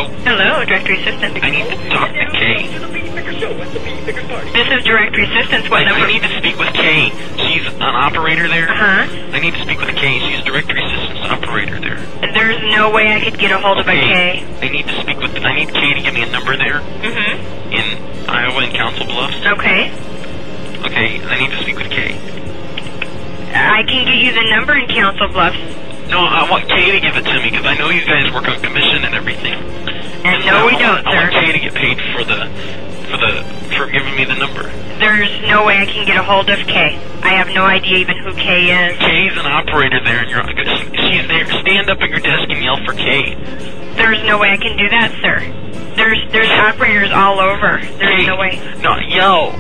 Hello, directory assistant. I need to talk to Kay. This is directory assistance. What number? I need to speak with Kay. She's an operator there. Uh-huh. I need to speak with Kay. She's directory assistance operator there. There's no way I could get a hold of a Kay. I need to speak with... I need Kay to give me a number there. Mm-hmm. In Iowa and Council Bluffs. Okay. Okay, I need to speak with Kay. I can get you the number in Council Bluffs. No, I want Kay to give it to me, because I know you guys work on commission and everything. And no, we don't, sir. I want Kay to get paid for giving me the number. There's no way I can get a hold of Kay. I have no idea even who Kay is. Kay's an operator there, and she's there. Stand up at your desk and yell for Kay. There's no way I can do that, sir. There's operators all over. There's no way. No, yell.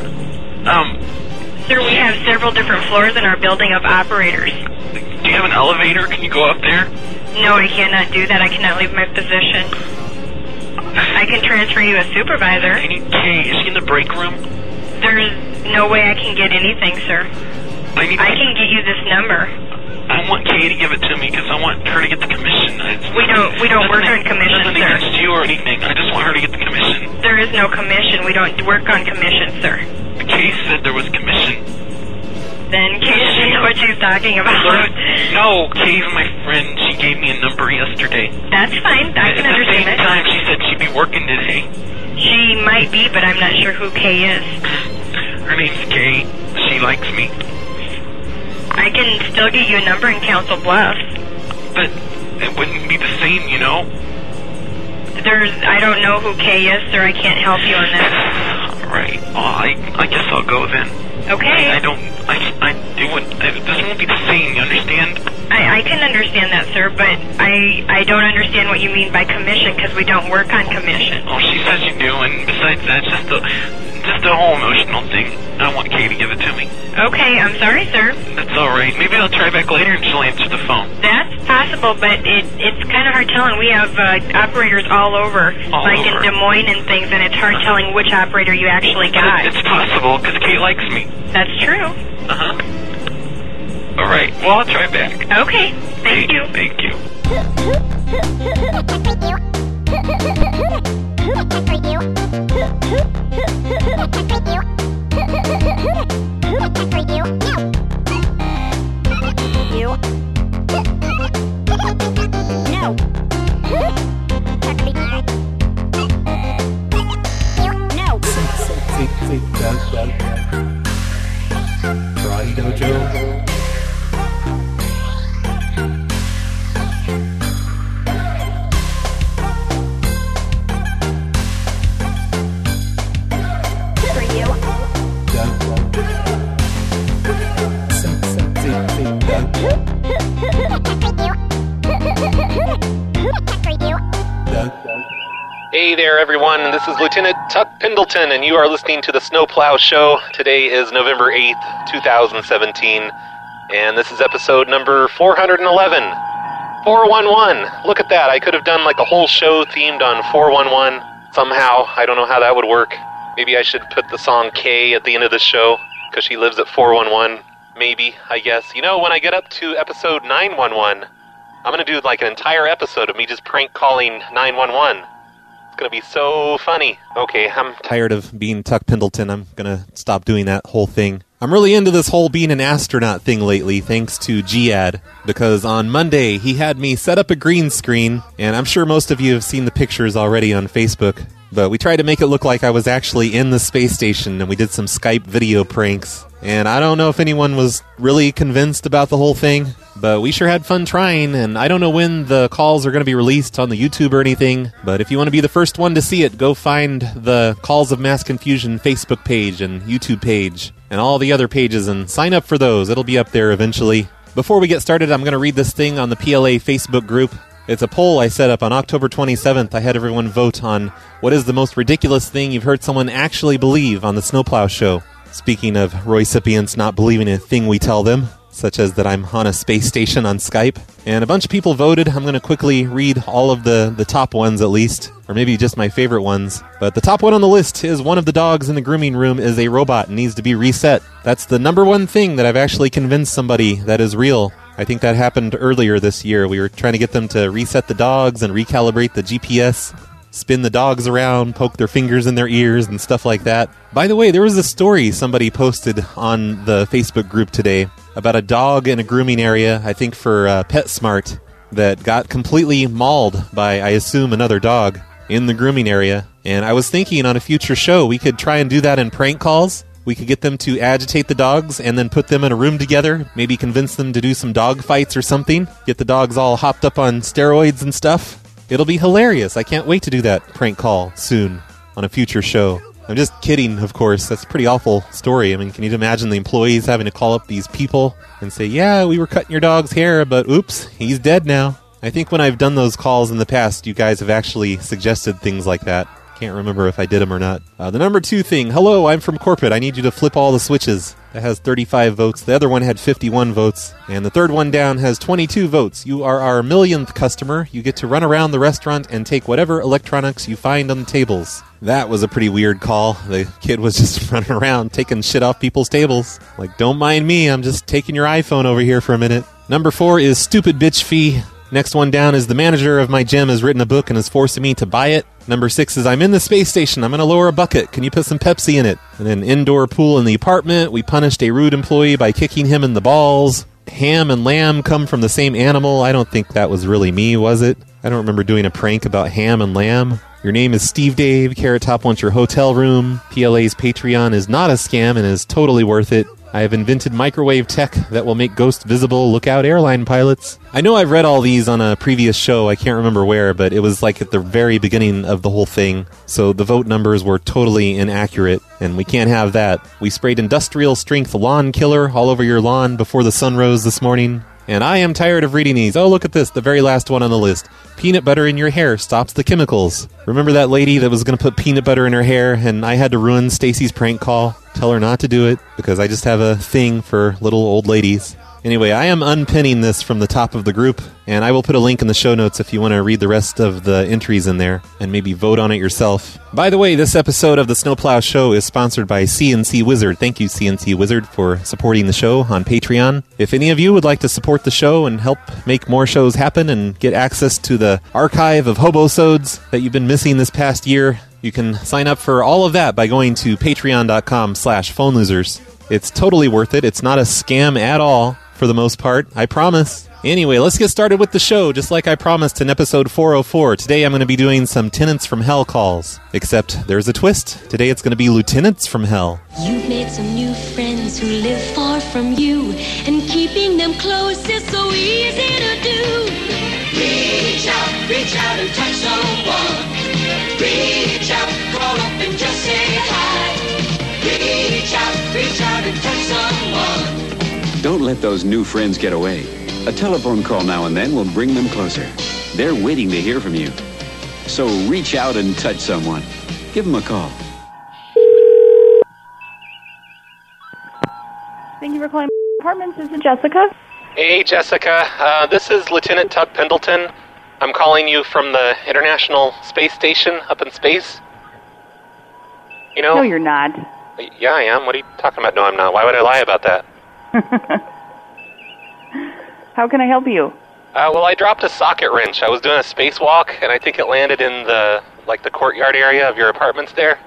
Sir, we have several different floors in our building of operators. Do you have an elevator? Can you go up there? No, I cannot do that. I cannot leave my position. I can transfer you a supervisor. I need Kay. Is she in the break room? There's no way I can get anything, sir. I can get you this number. I want Kay to give it to me because I want her to get the commission. We don't work on commission, nothing sir. against you or anything. I just want her to get the commission. There is no commission. We don't work on commission, sir. Kay said there was commission. Then Kay doesn't know what she's talking about. No, Kay's my friend. She gave me a number yesterday. That's fine. I can understand it. At the same time, she said she'd be working today. She might be, but I'm not sure who Kay is. Her name's Kay. She likes me. I can still get you a number in Council Bluffs. But it wouldn't be the same, you know? I don't know who Kay is, sir. I can't help you on that. All right. Well, I guess I'll go then. Okay. This won't be the same, you understand? I can understand that, sir, but I don't understand what you mean by commission, because we don't work on commission. Oh, she says you do, and besides that, just the whole emotional thing. I want Kay to give it to me. Okay, I'm sorry, sir. That's all right. Maybe I'll try back later and she'll answer the phone. That's possible, but it's kind of hard telling. We have operators all over, in Des Moines and things, and it's hard telling which operator you actually got. It's possible, because Kay likes me. That's true. Uh-huh. All right. Well, I'll try back. Okay. Thank you. Thank you. Karate Dojo. Hey there, everyone. This is Lieutenant Tuck Pendleton, and you are listening to the Snowplow Show. Today is November 8th, 2017, and this is episode number 411. 411. Look at that. I could have done like a whole show themed on 411 somehow. I don't know how that would work. Maybe I should put the song Kay at the end of the show, because she lives at 411. Maybe, I guess. You know, when I get up to episode 911, I'm going to do like an entire episode of me just prank calling 911. It's going to be so funny. Okay, I'm tired of being Tuck Pendleton. I'm going to stop doing that whole thing. I'm really into this whole being an astronaut thing lately, thanks to Giad, because on Monday he had me set up a green screen, and I'm sure most of you have seen the pictures already on Facebook, but we tried to make it look like I was actually in the space station, and we did some Skype video pranks, and I don't know if anyone was really convinced about the whole thing, but we sure had fun trying, and I don't know when the calls are going to be released on the YouTube or anything, but if you want to be the first one to see it, go find the Calls of Mass Confusion Facebook page and YouTube page, and all the other pages, and sign up for those. It'll be up there eventually. Before we get started, I'm going to read this thing on the PLA Facebook group. It's a poll I set up on October 27th. I had everyone vote on what is the most ridiculous thing you've heard someone actually believe on the Snowplow Show. Speaking of Roycipients not believing a thing we tell them, such as that I'm on a space station on Skype. And a bunch of people voted. I'm going to quickly read all of the top ones at least, or maybe just my favorite ones. But the top one on the list is one of the dogs in the grooming room is a robot and needs to be reset. That's the number one thing that I've actually convinced somebody that is real. I think that happened earlier this year. We were trying to get them to reset the dogs and recalibrate the GPS, spin the dogs around, poke their fingers in their ears and stuff like that. By the way, there was a story somebody posted on the Facebook group today about a dog in a grooming area, I think for PetSmart, that got completely mauled by, I assume, another dog in the grooming area. And I was thinking on a future show we could try and do that in prank calls. We could get them to agitate the dogs and then put them in a room together, maybe convince them to do some dog fights or something, get the dogs all hopped up on steroids and stuff. It'll be hilarious. I can't wait to do that prank call soon on a future show. I'm just kidding, of course. That's a pretty awful story. I mean, can you imagine the employees having to call up these people and say, yeah, we were cutting your dog's hair, but oops, he's dead now. I think when I've done those calls in the past, you guys have actually suggested things like that. Can't remember if I did them or not. The number 2 thing, hello, I'm from corporate. I need you to flip all the switches. That has 35 votes. The other one had 51 votes. And the third one down has 22 votes. You are our millionth customer. You get to run around the restaurant and take whatever electronics you find on the tables. That was a pretty weird call. The kid was just running around taking shit off people's tables. Like, don't mind me, I'm just taking your iPhone over here for a minute. Number 4 is stupid bitch fee. Next one down is the manager of my gym has written a book and is forcing me to buy it. Number 6 is I'm in the space station. I'm going to lower a bucket. Can you put some Pepsi in it? And then indoor pool in the apartment. We punished a rude employee by kicking him in the balls. Ham and lamb come from the same animal. I don't think that was really me, was it? I don't remember doing a prank about ham and lamb. Your name is Steve Dave. Carrot Top wants your hotel room. PLA's Patreon is not a scam and is totally worth it. I have invented microwave tech that will make ghosts visible. Look out, airline pilots. I know I've read all these on a previous show. I can't remember where, but it was like at the very beginning of the whole thing. So the vote numbers were totally inaccurate, and we can't have that. We sprayed industrial strength lawn killer all over your lawn before the sun rose this morning. And I am tired of reading these. Oh, look at this, the very last one on the list. Peanut butter in your hair stops the chemicals. Remember that lady that was going to put peanut butter in her hair, and I had to ruin Stacy's prank call? Tell her not to do it, because I just have a thing for little old ladies. Anyway, I am unpinning this from the top of the group, and I will put a link in the show notes if you want to read the rest of the entries in there, and maybe vote on it yourself. By the way, this episode of the Snowplow Show is sponsored by CNC Wizard. Thank you, CNC Wizard, for supporting the show on Patreon. If any of you would like to support the show and help make more shows happen and get access to the archive of hobosodes that you've been missing this past year, you can sign up for all of that by going to patreon.com/phonelosers. It's totally worth it. It's not a scam at all, for the most part, I promise. Anyway, let's get started with the show, just like I promised in episode 404. Today I'm going to be doing some Tenants from Hell calls. Except there's a twist. Today it's going to be Lieutenants from Hell. You've made some new friends who live far from you, and keeping them close is so easy to do. Reach out and touch someone. Reach out, call up and just say hi. Reach out and touch someone. Don't let those new friends get away. A telephone call now and then will bring them closer. They're waiting to hear from you. So reach out and touch someone. Give them a call. Thank you for calling apartments. This is Jessica. Hey, Jessica. This is Lieutenant Tuck Pendleton. I'm calling you from the International Space Station up in space. You know? No, you're not. Yeah, I am. What are you talking about? No, I'm not. Why would I lie about that? How can I help you? Well, I dropped a socket wrench. I was doing a spacewalk, and I think it landed in the courtyard area of your apartments there.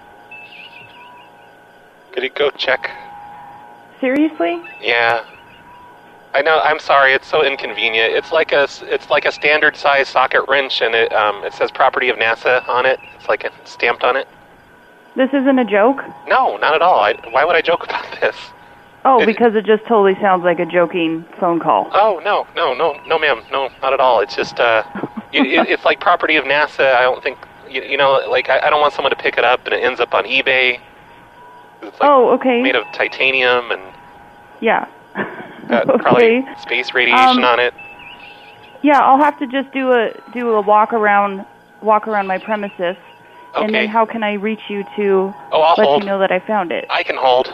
Could you go check? Seriously? Yeah. I know. I'm sorry. It's so inconvenient. It's like a standard size socket wrench, and it says property of NASA on it. It's like stamped on it. This isn't a joke? No, not at all. Why would I joke about this? Oh, because it just totally sounds like a joking phone call. Oh, no, ma'am. No, not at all. It's just, it's like property of NASA. I don't think, I don't want someone to pick it up and it ends up on eBay. It's okay. Made of titanium and... Yeah. Probably space radiation on it. Yeah, I'll have to just do a walk around my premises. Okay. And then how can I reach you to let you know that I found it? I can hold.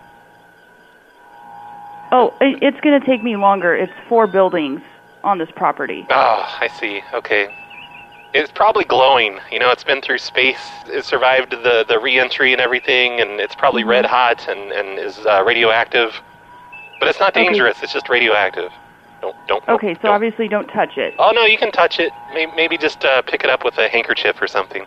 Oh, it's going to take me longer. It's 4 buildings on this property. Oh, I see. Okay. It's probably glowing. It's been through space. It survived the re-entry and everything, and it's probably red hot and is radioactive. But it's not dangerous. Okay. It's just radioactive. Don't. Okay, so don't. obviously don't touch it. Oh, no, you can touch it. Maybe just pick it up with a handkerchief or something.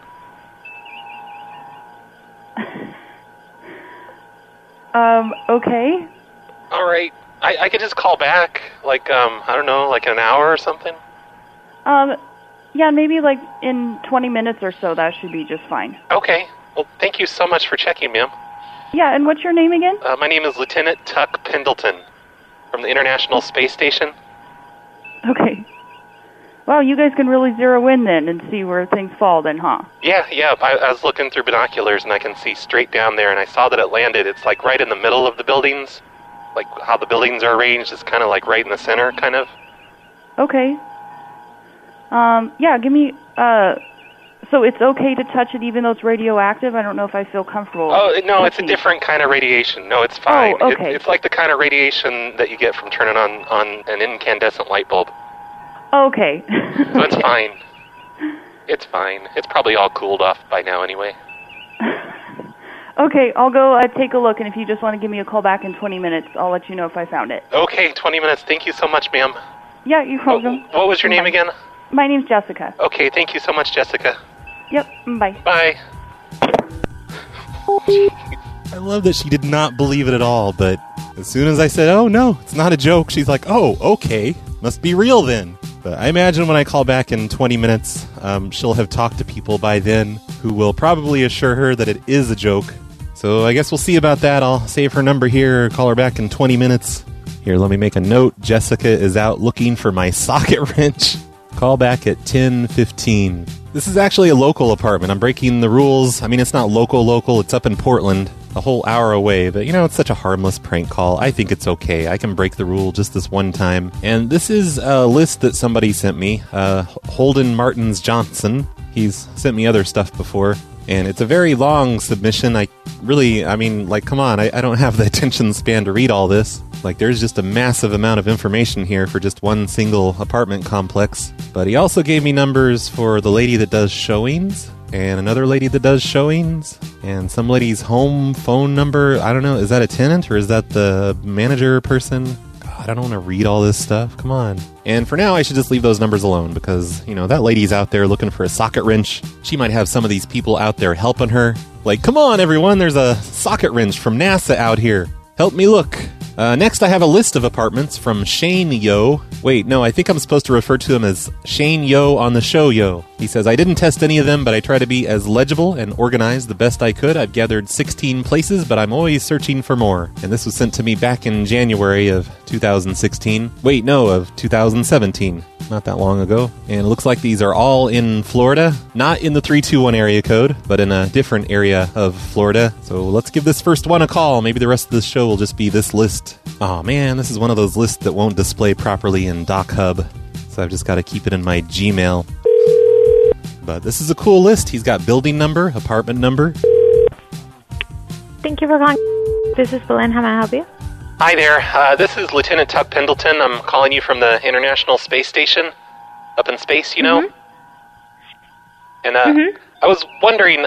Okay. All right. I could just call back, like, I don't know, like an hour or something. Yeah, maybe like in 20 minutes or so, that should be just fine. Okay. Well, thank you so much for checking, ma'am. Yeah, and what's your name again? My name is Lieutenant Tuck Pendleton from the International Space Station. Okay. Wow, you guys can really zero in then and see where things fall then, huh? Yeah. I was looking through binoculars and I can see straight down there, and I saw that it landed. It's like right in the middle of the buildings. Like how the buildings are arranged is kind of like right in the center, kind of. Okay. Yeah, give me, so it's okay to touch it even though it's radioactive? I don't know if I feel comfortable. Oh, no, it's a different kind of radiation. No, it's fine. Oh, okay. It's like the kind of radiation that you get from turning on an incandescent light bulb. Okay. So it's fine. It's fine. It's probably all cooled off by now anyway. Okay, I'll go take a look, and if you just want to give me a call back in 20 minutes, I'll let you know if I found it. Okay, 20 minutes. Thank you so much, ma'am. Yeah, you're welcome. What was your name again? My name's Jessica. Okay, thank you so much, Jessica. Yep, bye. Bye. I love that she did not believe it at all, but as soon as I said, oh no, it's not a joke, she's like, oh, okay, must be real then. But I imagine when I call back in 20 minutes, she'll have talked to people by then who will probably assure her that it is a joke. So I guess we'll see about that. I'll save her number here, call her back in 20 minutes. Here, let me make a note. Jessica is out looking for my socket wrench. Call back at 10:15. This is actually a local apartment. I'm breaking the rules. I mean, it's not local. It's up in Portland, a whole hour away. But, you know, it's such a harmless prank call. I think it's okay. I can break the rule just this one time. And this is a list that somebody sent me. Holden Martins Johnson. He's sent me other stuff before. And it's a very long submission. Come on. I don't have the attention span to read all this. Like, there's just a massive amount of information here for just one single apartment complex. But he also gave me numbers for the lady that does showings, and another lady that does showings, and some lady's home phone number. I don't know, is that a tenant, or is that the manager person? God, I don't want to read all this stuff. Come on. And for now, I should just leave those numbers alone, because, you know, that lady's out there looking for a socket wrench. She might have some of these people out there helping her. Like, come on, everyone, there's a socket wrench from NASA out here. Help me look. Next, I have a list of apartments from Shane Yo. Wait, no, I think I'm supposed to refer to him as Shane Yo on the show Yo. He says, I didn't test any of them, but I try to be as legible and organized the best I could. I've gathered 16 places, but I'm always searching for more. And this was sent to me back in January of 2016. Wait, no, of 2017. Not that long ago. And it looks like these are all in Florida. Not in the 321 area code, but in a different area of Florida. So let's give this first one a call. Maybe the rest of the show will just be this list. Oh man, this is one of those lists that won't display properly in DocHub. So I've just got to keep it in my Gmail. But this is a cool list. He's got building number, apartment number. Thank you for calling. This is Belen. How may I help you? Hi there. This is Lieutenant Tuck Pendleton. I'm calling you from the International Space Station up in space, you know? Mm-hmm. And I was wondering,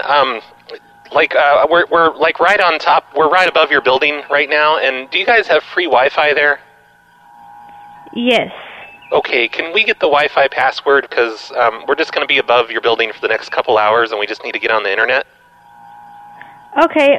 we're like right on top. We're right above your building right now. And do you guys have free Wi-Fi there? Yes. Okay, can we get the Wi-Fi password? Because we're just going to be above your building for the next couple hours, and we just need to get on the internet. Okay,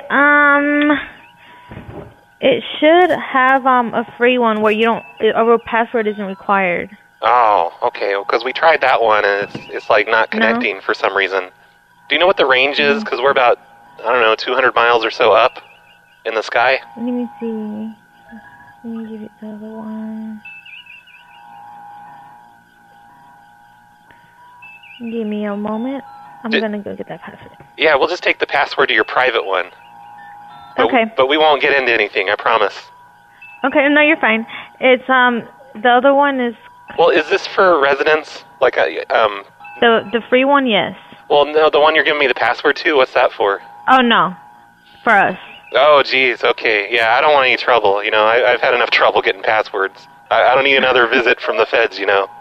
it should have a free one where a password isn't required. Oh, okay, because we tried that one, and it's like not connecting for some reason. Do you know what the range is? Because we're about, 200 miles or so up in the sky. Let me see. Let me give you the other one. Give me a moment. I'm going to go get that password. Yeah, we'll just take the password to your private one. Okay. But we won't get into anything, I promise. Okay, no, you're fine. It's, the other one is... Well, is this for residents? Like, The free one, yes. Well, no, the one you're giving me the password to, what's that for? Oh, no. For us. Oh, geez, okay. Yeah, I don't want any trouble, I've had enough trouble getting passwords. I don't need another visit from the feds,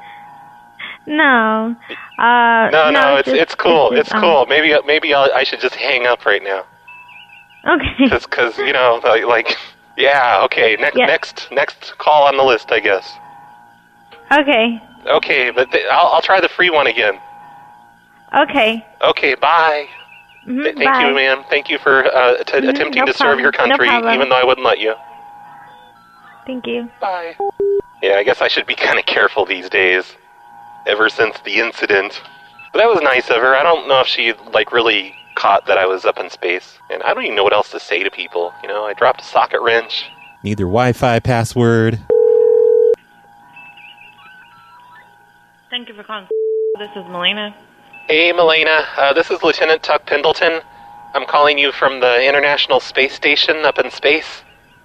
No. No, it's cool. It's cool. Maybe I should just hang up right now. Okay. Just because, yeah, okay. Next call on the list, I guess. Okay. Okay, but I'll try the free one again. Okay. Okay, bye. Mm-hmm, Thank you, ma'am. Thank you for attempting no to serve your problem. country, No problem. even though I wouldn't let you. Thank you. Bye. Yeah, I guess I should be kind of careful these days, ever since the incident. But that was nice of her. I don't know if she, really caught that I was up in space. And I don't even know what else to say to people. I dropped a socket wrench. Need their Wi-Fi password. Thank you for calling. This is Melina. Hey, Melina. This is Lieutenant Tuck Pendleton. I'm calling you from the International Space Station up in space.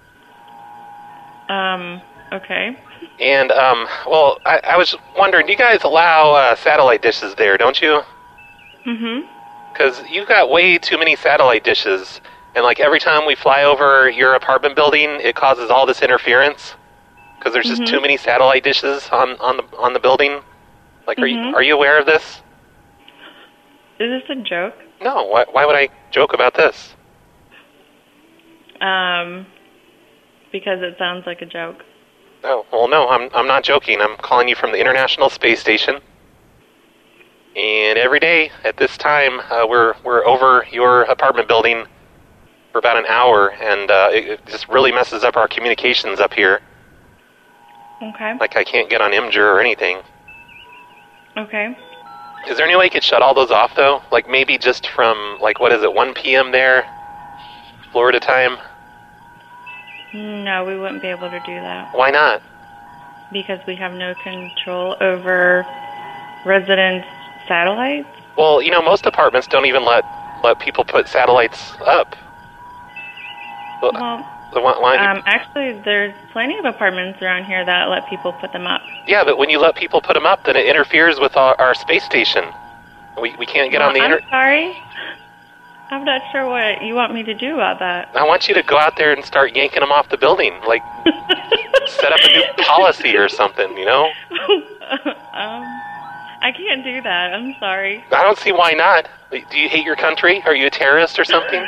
Okay. And, I was wondering, do you guys allow satellite dishes there, don't you? Mm-hmm. Because you've got way too many satellite dishes, and every time we fly over your apartment building, it causes all this interference. Because there's just too many satellite dishes on the building. Are you aware of this? Is this a joke? No. Why would I joke about this? Because it sounds like a joke. Oh, well, no, I'm not joking. I'm calling you from the International Space Station. And every day at this time, we're over your apartment building for about an hour, and it just really messes up our communications up here. Okay. I can't get on Imgur or anything. Okay. Is there any way you could shut all those off, though? Maybe just from, 1 p.m. there? Florida time? No, we wouldn't be able to do that. Why not? Because we have no control over residents' satellites. Well, most apartments don't even let people put satellites up. Actually, there's plenty of apartments around here that let people put them up. Yeah, but when you let people put them up, then it interferes with our space station. We can't get on the internet. I'm sorry. I'm not sure what you want me to do about that. I want you to go out there and start yanking them off the building. Set up a new policy or something, I can't do that. I'm sorry. I don't see why not. Do you hate your country? Are you a terrorist or something?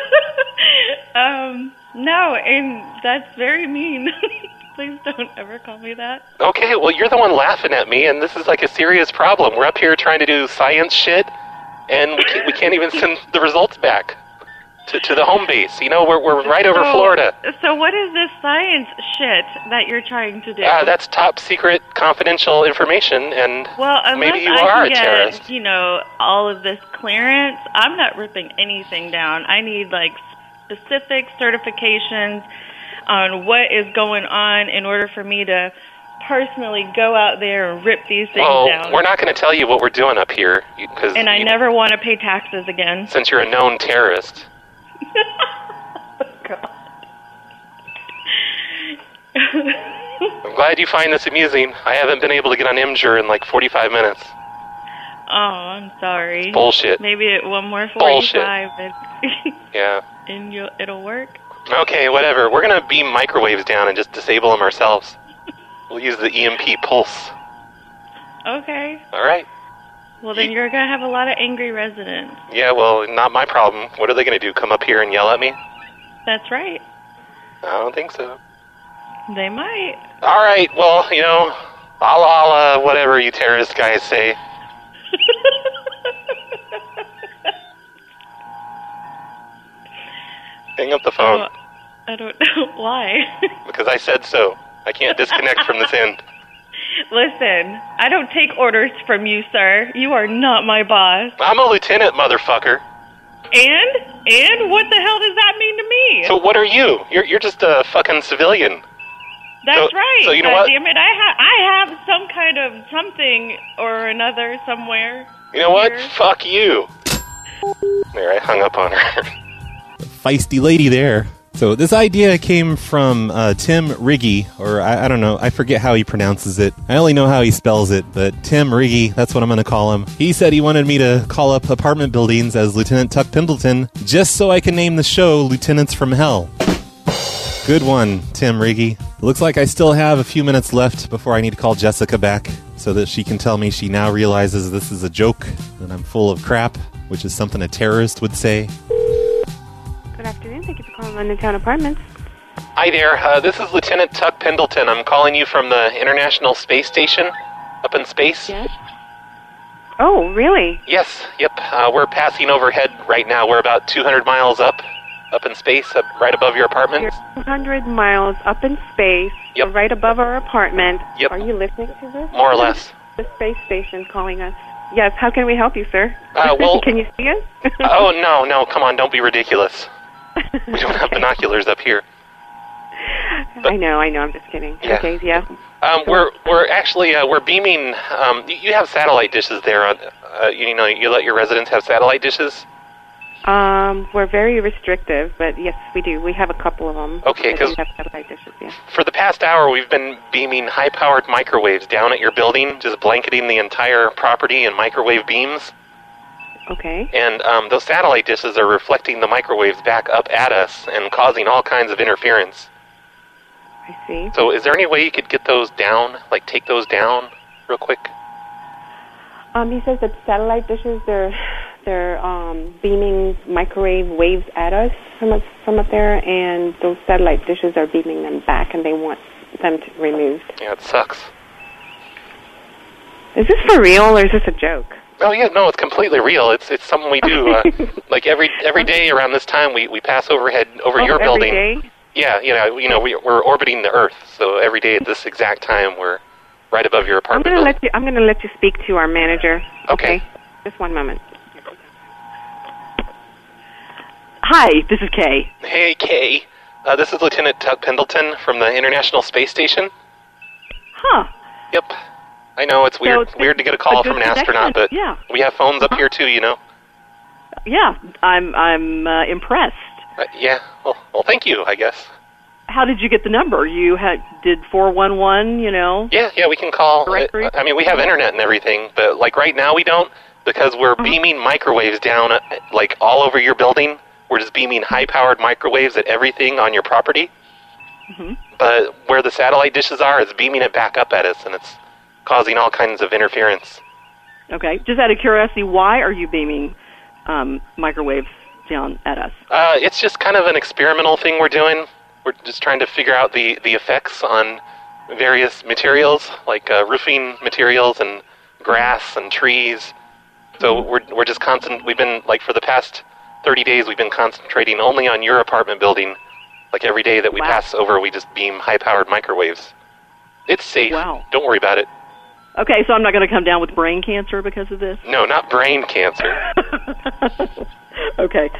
No, and that's very mean. Please don't ever call me that. Okay, well, you're the one laughing at me, and this is a serious problem. We're up here trying to do science shit, and we can't even send the results back to the home base. We're right over Florida. So what is this science shit that you're trying to do? That's top secret confidential information, and maybe you I are a can terrorist. get, all of this clearance, I'm not ripping anything down. I need, specific certifications on what is going on in order for me to personally go out there and rip these things down. We're not going to tell you what we're doing up here. And I never want to pay taxes again. Since you're a known terrorist. Oh, God. I'm glad you find this amusing. I haven't been able to get on Imgur in 45 minutes. Oh, I'm sorry. Bullshit. Maybe one more 45. Bullshit. Yeah. And it'll work. Okay, whatever. We're going to beam microwaves down and just disable them ourselves. We'll use the EMP pulse. Okay. All right. Well, then you're going to have a lot of angry residents. Yeah, well, not my problem. What are they going to do, come up here and yell at me? That's right. I don't think so. They might. All right, well, I'll whatever you terrorist guys say. Hang up the phone. Oh, I don't know why. Because I said so. I can't disconnect from this end. Listen, I don't take orders from you, sir. You are not my boss. I'm a lieutenant, motherfucker. And what the hell does that mean to me? So what are you? You're just a fucking civilian. That's right. So you know what? Damn it, I have some kind of something or another somewhere. You know what? Here. Fuck you. There, I hung up on her. Feisty lady there. So this idea came from Tim Riggy, or I don't know, I forget how he pronounces it. I only know how he spells it, but Tim Riggy, that's what I'm going to call him. He said he wanted me to call up apartment buildings as Lieutenant Tuck Pendleton, just so I can name the show Lieutenants from Hell. Good one, Tim Riggy. It looks like I still have a few minutes left before I need to call Jessica back, so that she can tell me she now realizes this is a joke, that I'm full of crap, which is something a terrorist would say. Good afternoon. Thank you for calling London Town Apartments. Hi there. This is Lieutenant Tuck Pendleton. I'm calling you from the International Space Station up in space. Yes. Oh, really? Yes. Yep. We're passing overhead right now. We're about 200 miles up in space, right above your apartment. You're 200 miles up in space, right above our apartment. Yep. Are you listening to this? More or less. The space station calling us. Yes. How can we help you, sir? Well, can you see us? Oh, no. Come on. Don't be ridiculous. We don't have binoculars up here. I know. I'm just kidding. Yeah. Okay, yeah. We're actually we're beaming. You have satellite dishes there. You let your residents have satellite dishes. We're very restrictive, but yes, we do. We have a couple of them. Okay, because have satellite dishes. Yeah. For the past hour, we've been beaming high-powered microwaves down at your building, just blanketing the entire property in microwave beams. Okay. And those satellite dishes are reflecting the microwaves back up at us and causing all kinds of interference. I see. So is there any way you could get those down, like take those down real quick? He says that satellite dishes, they're beaming microwave waves at us from up there, and those satellite dishes are beaming them back, and they want them removed. Yeah, it sucks. Is this for real, or is this a joke? Oh yeah, no, it's completely real. It's something we do. Like every day around this time, we pass overhead over your building. Every day? Yeah, we're orbiting the Earth, so every day at this exact time, we're right above your apartment. I'm going to let you speak to our manager. Okay. Just one moment. Hi, this is Kay. Hey, Kay. This is Lieutenant Tuck Pendleton from the International Space Station. Huh. Yep. I know it's weird. Weird to get a call from an astronaut, but we have phones up here too. Yeah, I'm impressed. Yeah. Well, thank you, I guess. How did you get the number? You did 411, Yeah, we can call. Directory? I mean, we have internet and everything, but like right now we don't because we're beaming microwaves down like all over your building. We're just beaming high-powered microwaves at everything on your property. Mm-hmm. But where the satellite dishes are, it's beaming it back up at us, and it's causing all kinds of interference. Okay. Just out of curiosity, why are you beaming microwaves down at us? It's just kind of an experimental thing we're doing. We're just trying to figure out the effects on various materials, like roofing materials and grass and trees. So we're just we've been, like, for the past 30 days, we've been concentrating only on your apartment building. Like, every day that we pass over, we just beam high-powered microwaves. It's safe. Wow. Don't worry about it. Okay, so I'm not going to come down with brain cancer because of this? No, not brain cancer. Okay.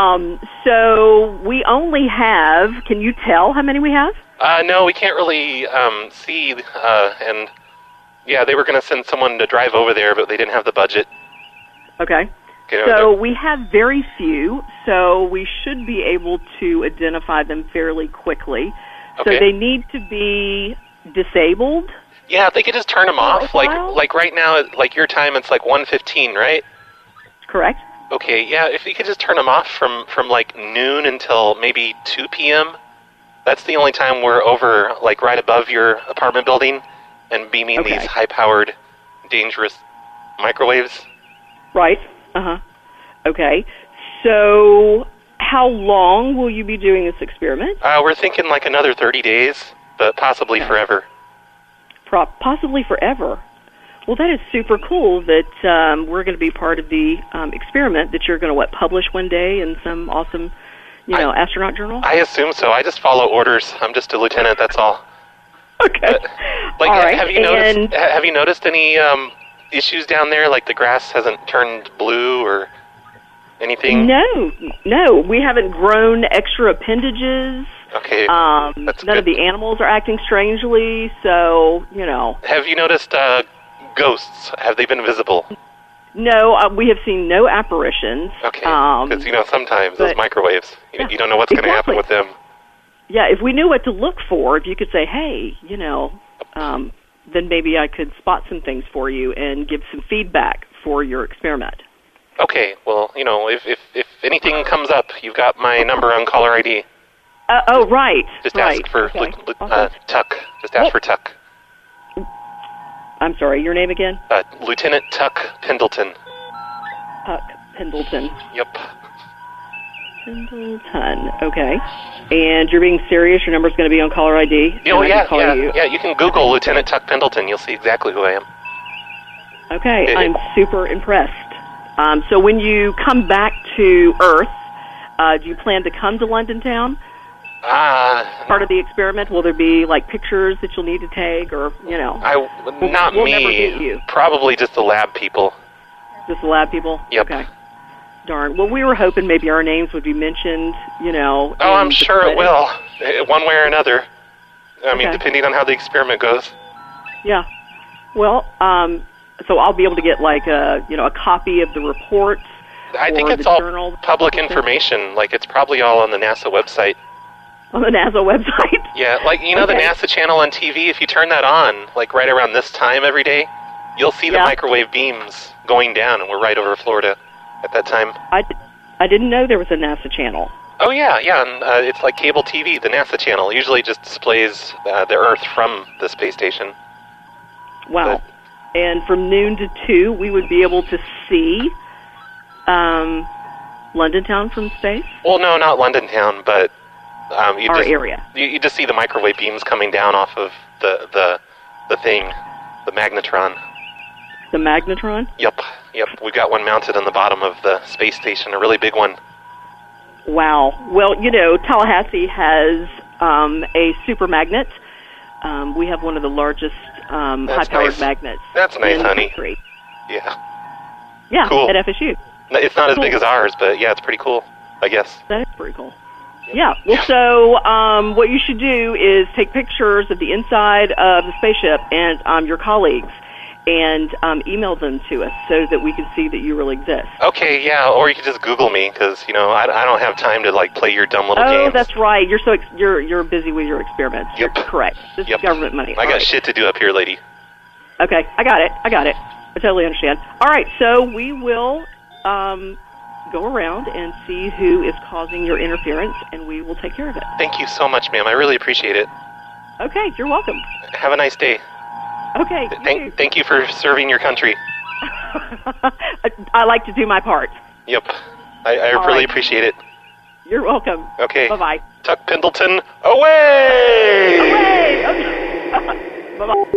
So we only have, can you tell how many we have? No, we can't really see. And, yeah, they were going to send someone to drive over there, but they didn't have the budget. Okay. So we have very few, so we should be able to identify them fairly quickly. Okay. So they need to be disabled? Yeah, if they could just turn them off. Like right now, like your time, it's like 1:15, right? Correct. Okay, yeah, if you could just turn them off from like noon until maybe 2 p.m., that's the only time we're over, like right above your apartment building and beaming these high-powered, dangerous microwaves. Right. Uh-huh. Okay. So how long will you be doing this experiment? We're thinking like another 30 days, but possibly forever. Possibly forever. Well, that is super cool that we're going to be part of the experiment that you're going to, publish one day in some awesome, astronaut journal? I assume so. I just follow orders. I'm just a lieutenant, that's all. Okay. All right. Have you noticed any issues down there? Like the grass hasn't turned blue or anything? No. We haven't grown extra appendages. Okay. That's none of the animals are acting strangely, so, Have you noticed ghosts? Have they been visible? No, we have seen no apparitions. Okay. Because, sometimes those microwaves, you don't know what's going to happen with them. Yeah, if we knew what to look for, if you could say, hey, then maybe I could spot some things for you and give some feedback for your experiment. Okay, well, if anything comes up, you've got my number on caller ID. Right. Just ask for Tuck. Just ask for Tuck. I'm sorry, your name again? Lieutenant Tuck Pendleton. Tuck Pendleton. Yep. Pendleton. Okay. And you're being serious? Your number's going to be on caller ID? Oh, and I can call you. Yeah, you can Google Lieutenant Tuck Pendleton. You'll see exactly who I am. Okay, I'm super impressed. So when you come back to Earth, do you plan to come to London town? Part of the experiment, will there be like pictures that you'll need to take, or Not we'll me. Never meet you. Probably just the lab people. Just the lab people? Yep. Okay. Darn. Well, we were hoping maybe our names would be mentioned, Oh, I'm sure it will, one way or another. I mean, Okay. depending on how the experiment goes. Yeah. Well, so I'll be able to get like a copy of the report. I think or it's the all journal. public information. Like, it's probably all on the NASA website. On the NASA website. Yeah, like, the Okay. NASA channel on TV, if you turn that on, like, right around this time every day, you'll see the microwave beams going down, and we're right over Florida at that time. I didn't know there was a NASA channel. Oh, yeah, and it's like cable TV, the NASA channel. It usually just displays the Earth from the space station. Wow. And from noon to 2, we would be able to see London town from space? Well, no, not London town, but Our area. You just see the microwave beams coming down off of the thing, the magnetron. The magnetron? Yep. We got one mounted on the bottom of the space station, a really big one. Wow. Well, Tallahassee has a super magnet. We have one of the largest high-powered nice. magnets. That's nice, in the honey. country. Yeah. Yeah, Cool. at FSU. It's not as Cool. big as ours, but yeah, it's pretty cool, I guess. That is pretty cool. Yeah. Well, so what you should do is take pictures of the inside of the spaceship and your colleagues, and email them to us so that we can see that you really exist. Okay, yeah, or you could just Google me, because, I don't have time to, like, play your dumb little Oh, games. that's right. You're you're busy with your experiments. Yep. You're correct. This is government money. I got shit to do up here, lady. Okay, I got it. I totally understand. All right, so we will go around and see who is causing your interference, and we will take care of it. Thank you so much, ma'am. I really appreciate it. Okay, you're welcome. Have a nice day. Okay. Thank you for serving your country. I like to do my part. Yep. I All really right. appreciate it. You're welcome. Okay. Bye-bye. Tuck Pendleton, away! Away! Okay. Bye-bye.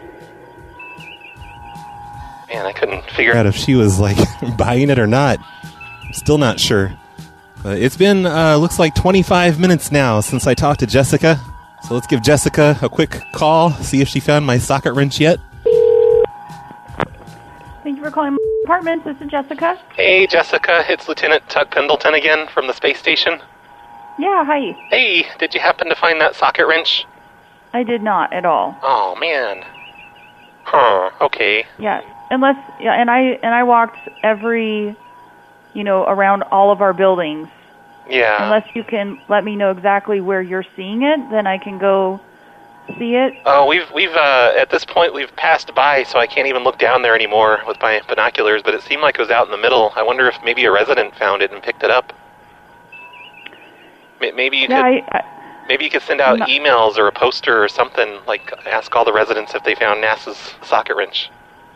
Man, I couldn't figure out if she was like buying it or not. I'm still not sure. It's been looks like 25 minutes now since I talked to Jessica. So let's give Jessica a quick call, see if she found my socket wrench yet. Thank you for calling my apartment. This is Jessica. Hey, Jessica, it's Lieutenant Tuck Pendleton again from the space station. Yeah, hi. Hey, did you happen to find that socket wrench? I did not at all. Oh, man. Huh, okay. Yeah, and I walked every, around all of our buildings. Yeah. Unless you can let me know exactly where you're seeing it, then I can go see it. Oh, we've at this point we've passed by, so I can't even look down there anymore with my binoculars, but it seemed like it was out in the middle. I wonder if maybe a resident found it and picked it up. Maybe you maybe you could send out emails or a poster or something, like ask all the residents if they found NASA's socket wrench.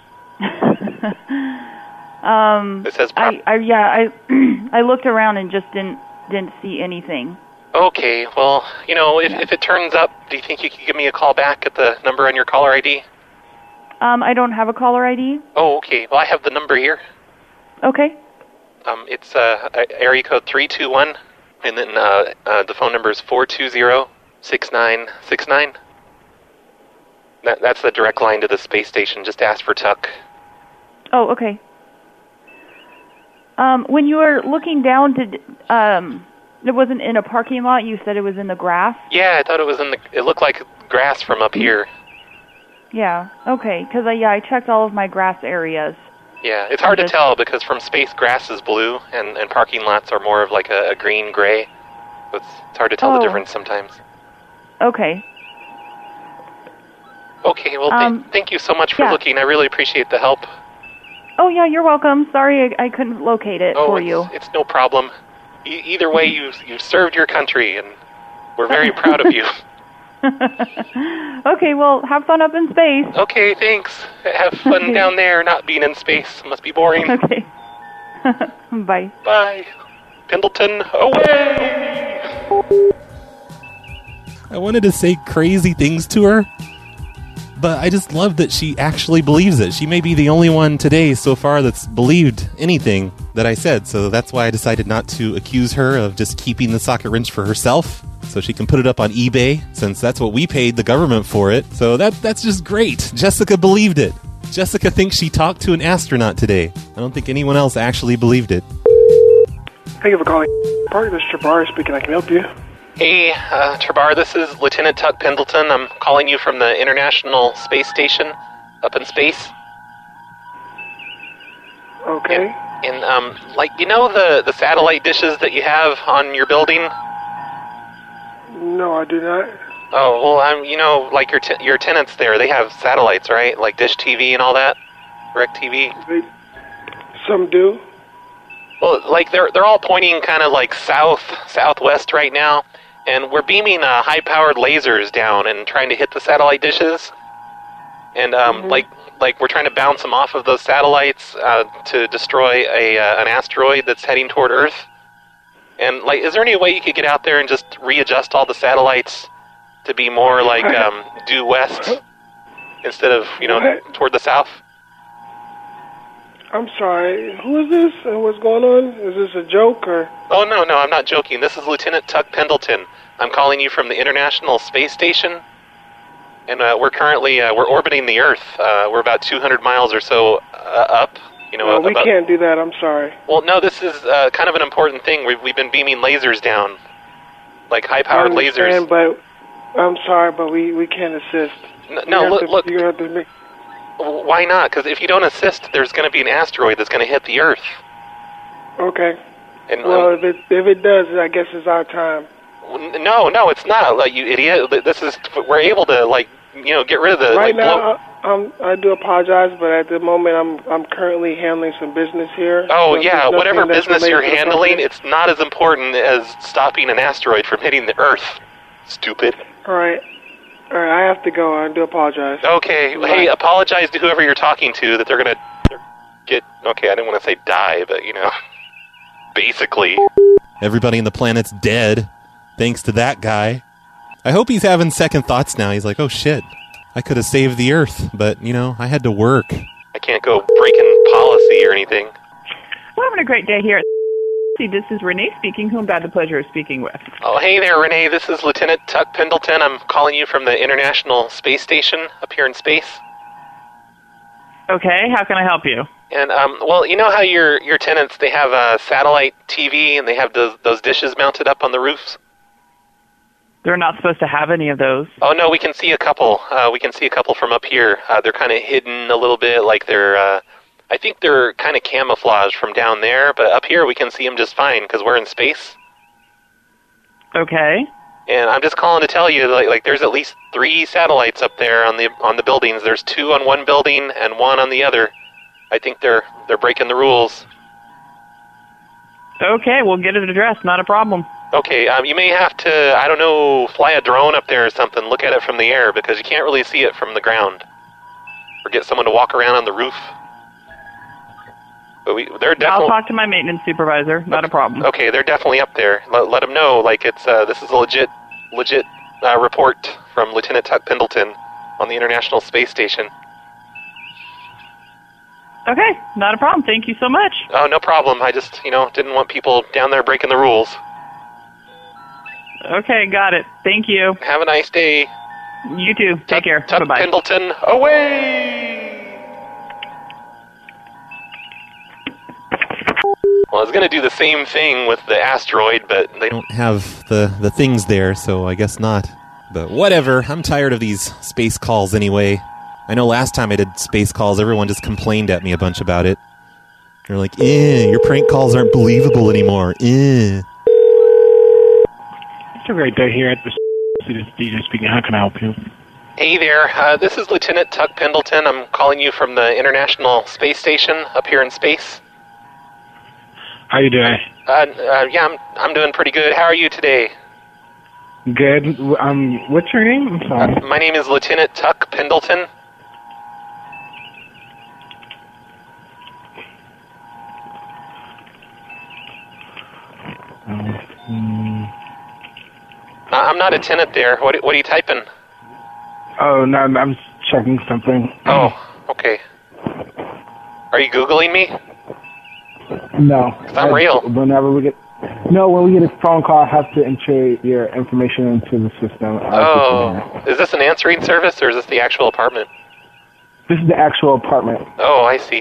It says I looked around and just didn't see anything. Okay, well, if it turns up, do you think you could give me a call back at the number on your caller ID? I don't have a caller ID. Oh, okay. Well, I have the number here. Okay. It's area code 321, and then the phone number is 420-6969. That's the direct line to the space station. Just ask for Tuck. Oh, okay. When you were looking down it wasn't in a parking lot. You said it was in the grass. Yeah, I thought it was it looked like grass from up here. Yeah. Okay. Because I checked all of my grass areas. Yeah, it's hard to tell because from space grass is blue and parking lots are more of like a green-gray. It's hard to tell the difference sometimes. Okay. Okay, well, thank you so much for looking. I really appreciate the help. Oh, yeah, you're welcome. Sorry I couldn't locate it for you. It's no problem. Either way, you served your country, and we're very proud of you. Okay, well, have fun up in space. Okay, thanks. Have fun down there, not being in space. Must be boring. Okay. Bye. Bye. Pendleton, away! I wanted to say crazy things to her, but I just love that she actually believes it. She may be the only one today so far that's believed anything that I said, so that's why I decided not to accuse her of just keeping the socket wrench for herself, so she can put it up on eBay, since that's what we paid the government for it. So that's just great. Jessica believed it. Jessica thinks she talked to an astronaut today. I don't think anyone else actually believed it. Thank you for calling. Park, this is Trabar speaking. I can help you. Hey, Trabar, this is Lieutenant Tuck Pendleton. I'm calling you from the International Space Station up in space. Okay. And like, you know the satellite dishes that you have on your building? No, I do not. Oh, well, you know, like your tenants there, they have satellites, right? Like Dish TV and all that? DirecTV? Some do. Well, like, they're all pointing kind of like southwest right now, and we're beaming high-powered lasers down and trying to hit the satellite dishes. And, like we're trying to bounce them off of those satellites to destroy an asteroid that's heading toward Earth. And, like, is there any way you could get out there and just readjust all the satellites to be more, like, due west instead of, toward the south? I'm sorry, who is this and what's going on? Is this a joke or? Oh, no, I'm not joking. This is Lieutenant Tuck Pendleton. I'm calling you from the International Space Station, and we're currently, we're orbiting the Earth. We're about 200 miles or so up. No, we can't do that, I'm sorry. Well, no, this is kind of an important thing. We've been beaming lasers down, like high-powered lasers. But I'm sorry, but we can't assist. Look. You have to make... Why not? Because if you don't assist, there's going to be an asteroid that's going to hit the Earth. Okay. And, well, if it does, I guess it's our time. No, it's not. Like, you idiot. We're able to, like, get rid of the... Right now, I do apologize, but at the moment, I'm currently handling some business here. Oh, so yeah, whatever business you're handling, it's not as important as stopping an asteroid from hitting the Earth. Stupid. All right, I have to go. I do apologize. Okay, hey, apologize to whoever you're talking to that they're going to get... Okay, I didn't want to say die, but, basically. Everybody on the planet's dead, thanks to that guy. I hope he's having second thoughts now. He's like, oh, shit. I could have saved the Earth, but, I had to work. I can't go breaking policy or anything. We're having a great day here. This is Renee speaking, whom I have the pleasure of speaking with. Oh, hey there, Renee. This is Lieutenant Tuck Pendleton. I'm calling you from the International Space Station up here in space. Okay, how can I help you? And, well, you know how your tenants, they have a satellite TV and they have those dishes mounted up on the roofs? They're not supposed to have any of those. Oh, no, we can see a couple. We can see a couple from up here. They're kind of hidden a little bit, like they're... I think they're kind of camouflaged from down there, but up here we can see them just fine because we're in space. Okay. And I'm just calling to tell you, like there's at least 3 satellites up there on the buildings. There's 2 on one building and 1 on the other. I think they're breaking the rules. Okay, we'll get it addressed. Not a problem. Okay, you may have to, I don't know, fly a drone up there or something, look at it from the air, because you can't really see it from the ground. Or get someone to walk around on the roof. But they're definitely... I'll talk to my maintenance supervisor. Not a problem. Okay, they're definitely up there. Let them know, like, it's this is a legit report from Lieutenant Tuck Pendleton on the International Space Station. Okay, not a problem. Thank you so much. Oh, no problem. I just, didn't want people down there breaking the rules. Okay, got it. Thank you. Have a nice day. You too. Take care. Tuck Bye-bye. Pendleton, away! Well, I was going to do the same thing with the asteroid, but they don't have the things there, so I guess not. But whatever, I'm tired of these space calls anyway. I know last time I did space calls, everyone just complained at me a bunch about it. They're like, your prank calls aren't believable anymore. It's a great day here at the This is DJ speaking. How can I help you? Hey there, this is Lieutenant Tuck Pendleton. I'm calling you from the International Space Station up here in space. How you doing? Yeah, I'm doing pretty good. How are you today? Good. What's your name? I'm sorry. My name is Lieutenant Tuck Pendleton. I'm not a tenant there. What are you typing? Oh, no, I'm checking something. Oh, okay. Are you Googling me? No. 'Cause I'm real. When we get a phone call, I have to enter your information into the system. Oh, is this an answering service or is this the actual apartment? This is the actual apartment. Oh, I see.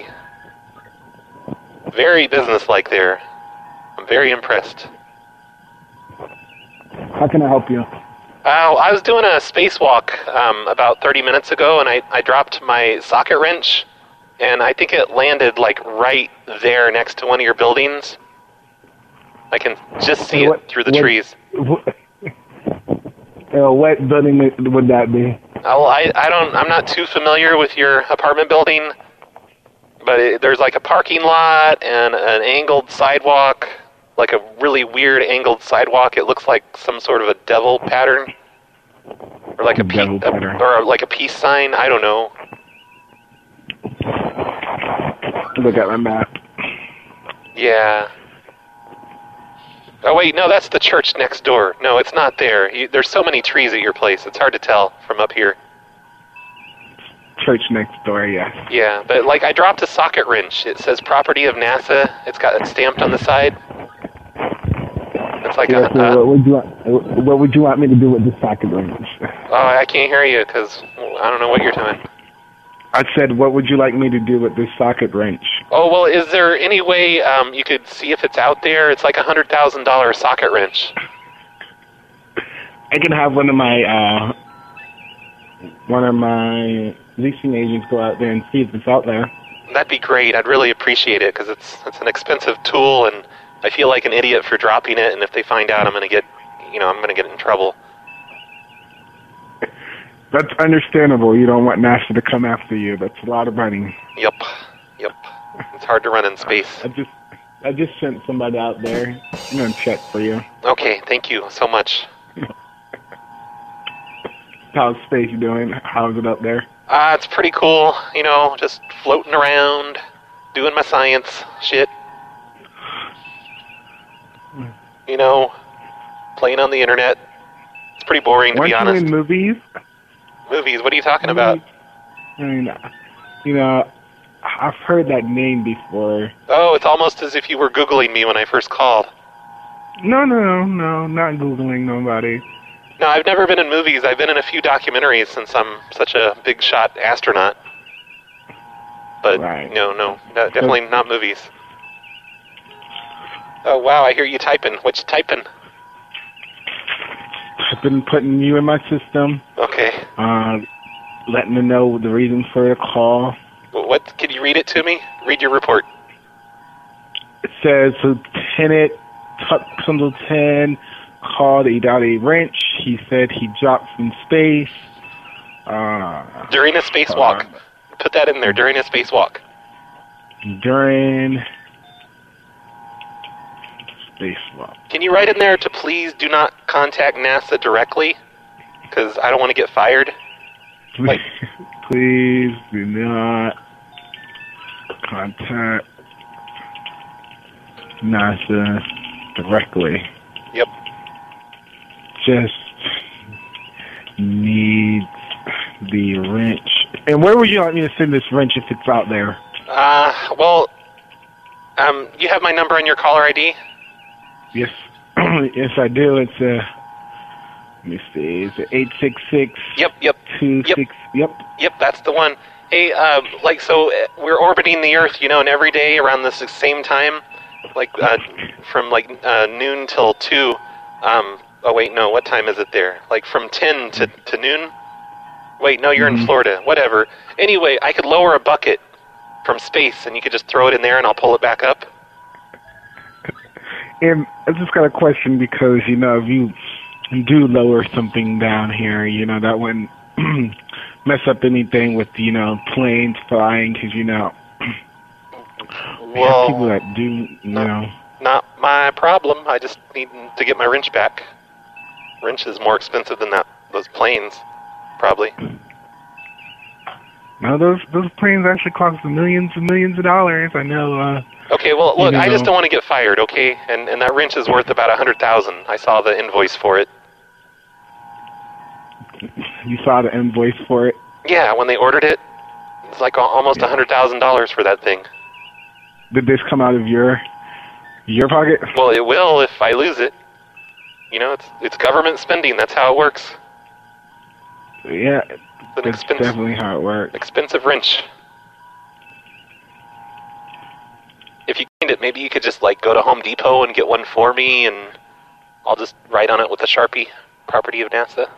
Very businesslike there. I'm very impressed. How can I help you? I was doing a spacewalk about 30 minutes ago, and I dropped my socket wrench, and I think it landed like right there next to one of your buildings. I can just see it through the trees. What building would that be? Oh, I'm not too familiar with your apartment building, but there's like a parking lot and an angled sidewalk, like a really weird angled sidewalk. It looks like some sort of a devil pattern, or like a peace sign. I don't know. Look at my map. Yeah. Oh wait, no, that's the church next door. No, it's not there. There's so many trees at your place. It's hard to tell from up here. Church next door, yes. Yeah, but like I dropped a socket wrench. It says property of NASA. It's got it stamped on the side. It's like what would you want me to do with the socket wrench? Oh, I can't hear you because I don't know what you're doing. I said, what would you like me to do with this socket wrench? Oh, well, is there any way you could see if it's out there? It's like $100,000 socket wrench. I can have one of my leasing agents go out there and see if it's out there. That'd be great. I'd really appreciate it because it's an expensive tool, and I feel like an idiot for dropping it. And if they find out, I'm gonna get in trouble. That's understandable. You don't want NASA to come after you. That's a lot of money. Yep. It's hard to run in space. I just sent somebody out there. I'm gonna check for you. Okay, thank you so much. How's space doing? How's it up there? It's pretty cool. Just floating around, doing my science shit. Playing on the internet. It's pretty boring, to be honest. Watching movies? Movies? What are you talking about? I've heard that name before. Oh, it's almost as if you were Googling me when I first called. No, not Googling nobody. No, I've never been in movies. I've been in a few documentaries since I'm such a big shot astronaut. But no, definitely not movies. Oh, wow, I hear you typing. What you typing? I've been putting you in my system. Okay. Letting them know the reason for the call. What? Can you read it to me? Read your report. It says, Lieutenant Tuck Pendleton called a wrench. He said he dropped from space. During a spacewalk. Put that in there, during a spacewalk. During spacewalk. Can you write in there to please do not contact NASA directly? Because I don't want to get fired. Please do not contact NASA directly. Yep. Just needs the wrench. And where would you like me to send this wrench if it's out there? You have my number on your caller ID? Yes. Yes, I do. It's let me see. It's 866. Yep. 26. Yep. Yep, that's the one. Hey, we're orbiting the Earth, and every day around this same time, from noon till 2. Oh wait, no. What time is it there? Like from 10 to noon. Wait, no, you're in Florida. Whatever. Anyway, I could lower a bucket from space, and you could just throw it in there, and I'll pull it back up. And I just got a question because, if you do lower something down here, that wouldn't mess up anything with, planes flying because, we have people that do, Not my problem. I just need to get my wrench back. Wrench is more expensive than those planes, probably. No, those planes actually cost millions and millions of dollars. I know. Okay, well, look, I just don't want to get fired, okay? And that wrench is worth about $100,000. I saw the invoice for it. You saw the invoice for it? Yeah, when they ordered it, it's like almost $100,000 for that thing. Did this come out of your pocket? Well, it will if I lose it. You know, it's government spending. That's how it works. Yeah, that's definitely how it works. Expensive wrench. If you find it, maybe you could just like go to Home Depot and get one for me, and I'll just write on it with a Sharpie, property of NASA.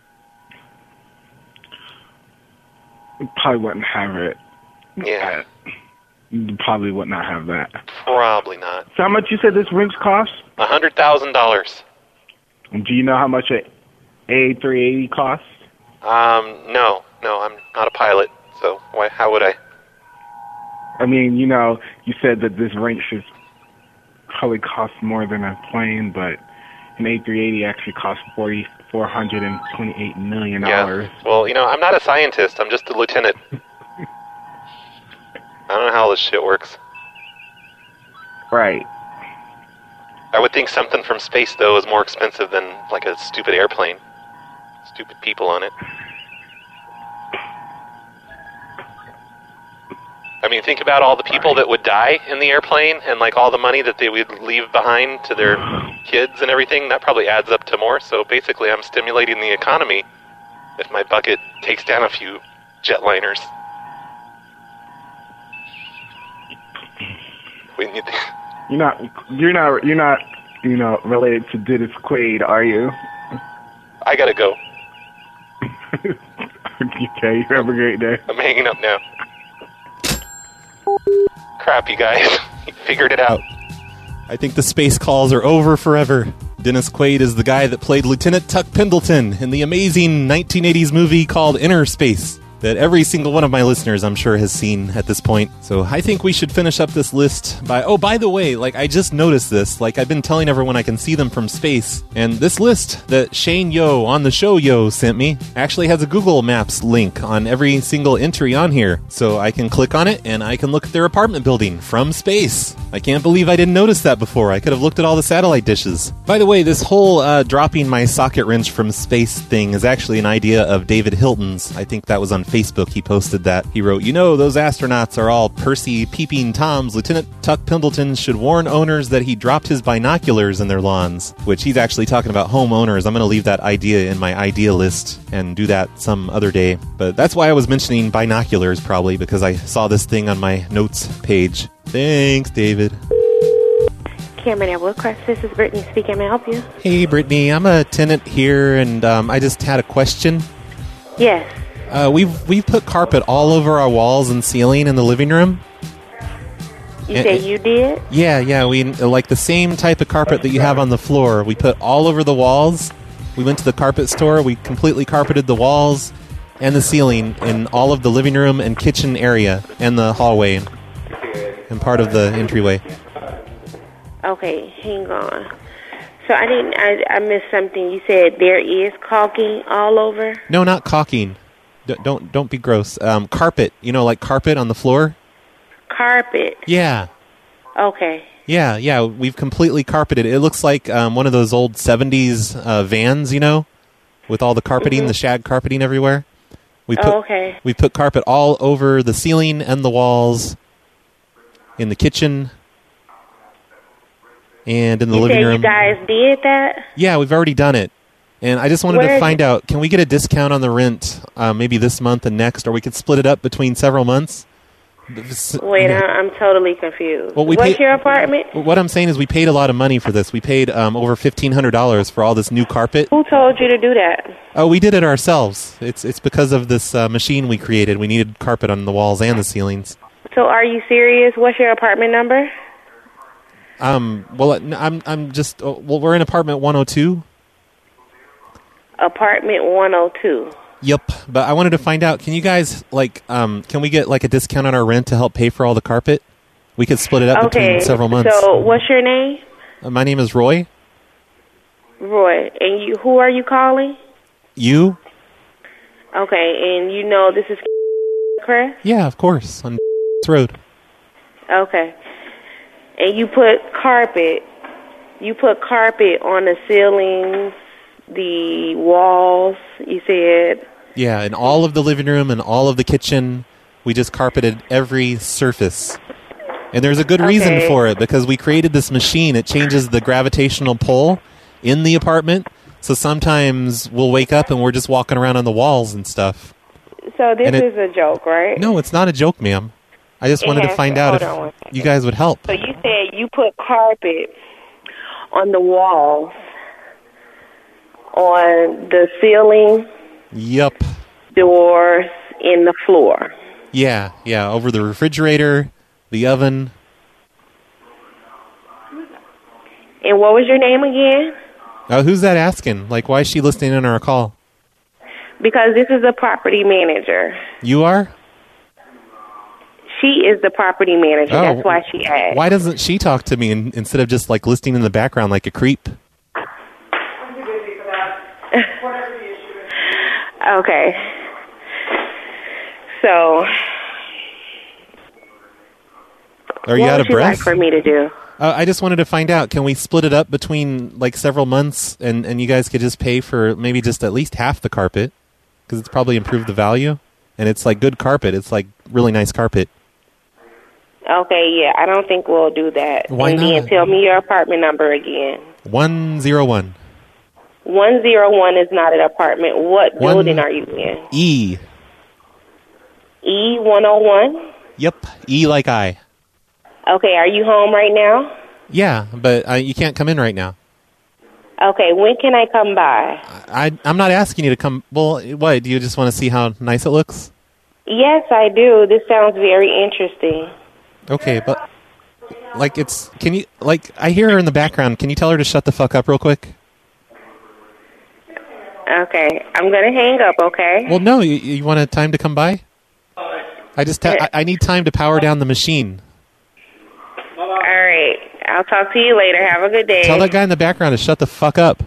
Probably wouldn't have it. Yeah. You probably would not have that. Probably not. So how much you said this wrench costs? $100,000. Do you know how much an A380 costs? No, I'm not a pilot, so how would I? I mean, you know, you said that this wrench should probably cost more than a plane, but an A380 actually costs $428 million. Yeah. Well, you know, I'm not a scientist. I'm just a lieutenant. I don't know how this shit works. Right. I would think something from space, though, is more expensive than, like, a stupid airplane. Stupid people on it. I mean, think about all the people that would die in the airplane and, like, all the money that they would leave behind to their kids and everything. That probably adds up to more. So basically, I'm stimulating the economy if my bucket takes down a few jetliners. You're not, you know, related to Dennis Quaid, are you? I gotta go. Okay, you have a great day. I'm hanging up now. Crap, you guys. You figured it out. I think the space calls are over forever. Dennis Quaid is the guy that played Lieutenant Tuck Pendleton in the amazing 1980s movie called Inner Space that every single one of my listeners, I'm sure, has seen at this point. So I think we should finish up this list by... Oh, by the way, like, I just noticed this. Like, I've been telling everyone I can see them from space. And this list that Shane Yo on the show Yo sent me actually has a Google Maps link on every single entry on here. So I can click on it, and I can look at their apartment building from space. I can't believe I didn't notice that before. I could have looked at all the satellite dishes. By the way, this whole dropping my socket wrench from space thing is actually an idea of David Hilton's. I think that was on Facebook. He posted that. He wrote, "You know, those astronauts are all Percy peeping Toms. Lieutenant Tuck Pendleton should warn owners that he dropped his binoculars in their lawns," which he's actually talking about homeowners. I'm going to leave that idea in my idea list and do that some other day. But that's why I was mentioning binoculars, probably, because I saw this thing on my notes page. Thanks, David. Cameron at Woodcrest. This is Brittany speaking. May I help you? Hey, Brittany. I'm a tenant here, and I just had a question. Yes. We've put carpet all over our walls and ceiling in the living room. You say you did? Yeah. We like the same type of carpet that you have on the floor. We put all over the walls. We went to the carpet store. We completely carpeted the walls and the ceiling in all of the living room and kitchen area and the hallway and part of the entryway. Okay, hang on. So I missed something. You said there is caulking all over? No, not caulking. Don't be gross. Carpet. You know, like carpet on the floor? Carpet? Yeah. Okay. Yeah. We've completely carpeted. It looks like one of those old 70s vans, you know, with all the carpeting, the shag carpeting everywhere. Okay. We put carpet all over the ceiling and the walls, in the kitchen, and in the living room. You guys did that? Yeah, we've already done it. And I just wanted to find out, can we get a discount on the rent maybe this month and next, or we could split it up between several months? Wait, I'm totally confused. Well, What's your apartment? What I'm saying is we paid a lot of money for this. We paid over $1,500 for all this new carpet. Who told you to do that? Oh, we did it ourselves. It's because of this machine we created. We needed carpet on the walls and the ceilings. So are you serious? What's your apartment number? Well, I'm just... Well, we're in apartment 102. Apartment 102. Yep, but I wanted to find out, can you guys, like, can we get, like, a discount on our rent to help pay for all the carpet? We could split it up between several months. So what's your name? My name is Roy. Roy. And who are you calling? You? Okay, and you know this is Chris? Yeah, of course, on road. Okay. And you put carpet on the ceilings, the walls, you said? Yeah, in all of the living room and all of the kitchen, we just carpeted every surface. And there's a good reason for it, because we created this machine. It changes the gravitational pull in the apartment. So sometimes we'll wake up and we're just walking around on the walls and stuff. So this is a joke, right? No, it's not a joke, ma'am. I just wanted to find out if you guys would help. So you said you put carpet on the walls, on the ceiling, Yep. doors, in the floor. Yeah, over the refrigerator, the oven. And what was your name again? Who's that asking? Like, why is she listening in on our call? Because this is a property manager. You are? She is the property manager. Oh, that's why she asked. Why doesn't she talk to me instead of just, like, listening in the background like a creep? Okay. So, Are you out of what would you breath? like for me to do? I just wanted to find out, can we split it up between, like, several months, and you guys could just pay for maybe just at least half the carpet, because it's probably improved the value, and it's, like, good carpet. It's, like, really nice carpet. Okay, yeah, I don't think we'll do that. Why and not? then tell me your apartment number again. 101. 101 is not an apartment. What building are you in? E. E101? Yep, E like I. Okay, are you home right now? Yeah, but you can't come in right now. Okay, when can I come by? I'm not asking you to come. Well, what, do you just want to see how nice it looks? Yes, I do. This sounds very interesting. Okay, but, like, can you, like, I hear her in the background. Can you tell her to shut the fuck up real quick? Okay, I'm going to hang up, okay? Well, no, you want a time to come by? I need time to power down the machine. All right, I'll talk to you later. Have a good day. Tell that guy in the background to shut the fuck up.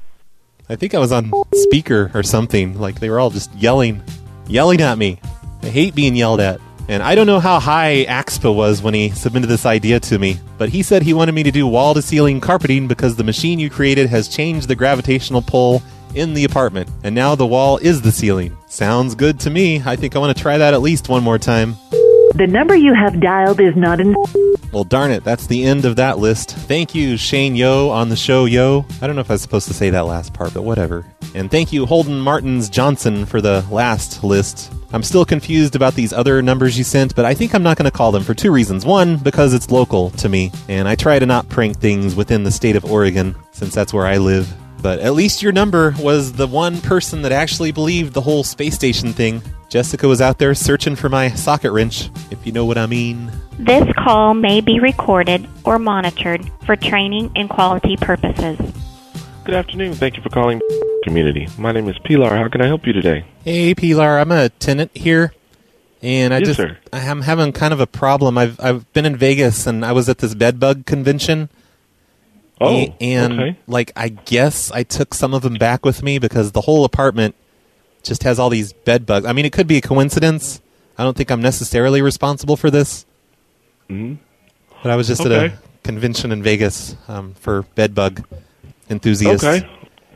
I think I was on speaker or something. Like, they were all just yelling at me. I hate being yelled at. And I don't know how high Axpa was when he submitted this idea to me, but he said he wanted me to do wall-to-ceiling carpeting because the machine you created has changed the gravitational pull in the apartment, and now the wall is the ceiling. Sounds good to me. I think I want to try that at least one more time. The number you have dialed is not in... Well, darn it, that's the end of that list. Thank you, Shane Yo on the show, Yo. I don't know if I was supposed to say that last part, but whatever. And thank you, Holden Martins Johnson, for the last list. I'm still confused about these other numbers you sent, but I think I'm not going to call them for two reasons. One, because it's local to me, and I try to not prank things within the state of Oregon, since that's where I live. But at least your number was the one person that actually believed the whole space station thing. Jessica was out there searching for my socket wrench, if you know what I mean. This call may be recorded or monitored for training and quality purposes. Good afternoon. Thank you for calling Community. My name is Pilar. How can I help you today? Hey, Pilar. I'm a tenant here, and I'm having kind of a problem. I've been in Vegas, and I was at this bedbug convention. Oh, and okay. Like, I guess I took some of them back with me because the whole apartment just has all these bed bugs. I mean, it could be a coincidence. I don't think I'm necessarily responsible for this. Mm-hmm. But I was just at a convention in Vegas for bed bug enthusiasts. Okay.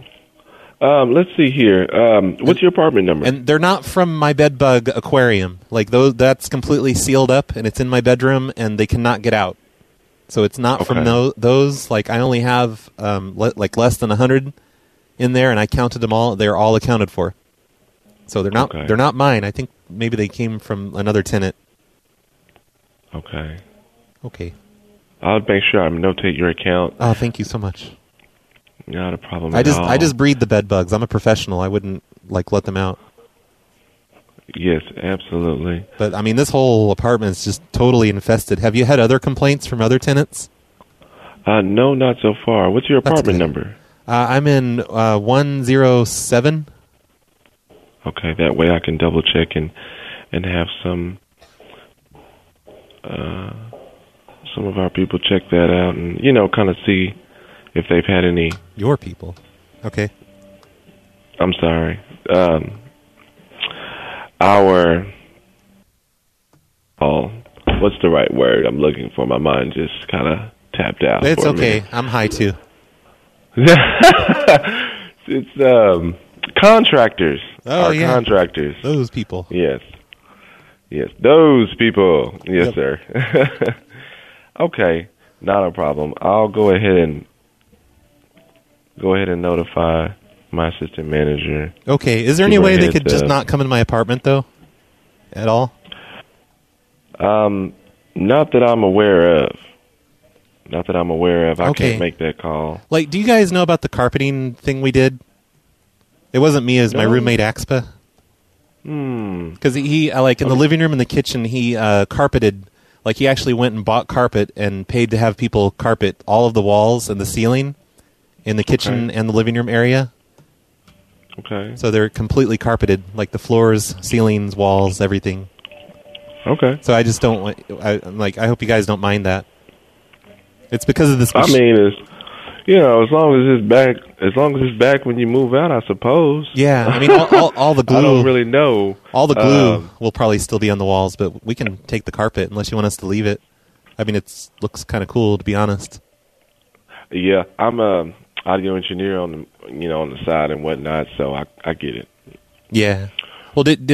Let's see here. What's your apartment number? And they're not from my bed bug aquarium. Like, that's completely sealed up, and it's in my bedroom, and they cannot get out. So it's not from those. Like, I only have less than 100 in there, and I counted them all. They're all accounted for. So they're not mine. I think maybe they came from another tenant. Okay. I'll make sure I notate your account. Oh, thank you so much. Not a problem. I just breed the bed bugs. I'm a professional. I wouldn't let them out. Yes, absolutely. But I mean, this whole apartment is just totally infested. Have you had other complaints from other tenants? No, not so far. What's your apartment number? I'm in 107. Okay, that way I can double check and have some of our people check that out and kind of see if they've had any. Your people, okay. I'm sorry. Our What's the right word I'm looking for? My mind just kind of tapped out. It's for a okay. minute. I'm high too. It's contractors. Oh, Our yeah. contractors. Those people. Yes, those people. Yes, sir. Okay, not a problem. I'll go ahead and notify my assistant manager. Okay. Is there any way they could just not come in my apartment though? At all? Not that I'm aware of. I Okay. can't make that call. Like, do you guys know about the carpeting thing we did? It wasn't me, it was my No. roommate Axpa. Because he like, in the living room and the kitchen, he carpeted, like, he actually went and bought carpet and paid to have people carpet all of the walls and the ceiling in the kitchen and the living room area. Okay. So they're completely carpeted, like the floors, ceilings, walls, everything. Okay. So I just don't want, I hope you guys don't mind that. It's because of this I mean, it's, as long as it's back when you move out, I suppose. Yeah, I mean, all the glue. I don't really know. All the glue will probably still be on the walls, but we can take the carpet unless you want us to leave it. I mean, it looks kind of cool, to be honest. Yeah, I'm a audio engineer on the side and whatnot, so I get it. Yeah. Well, has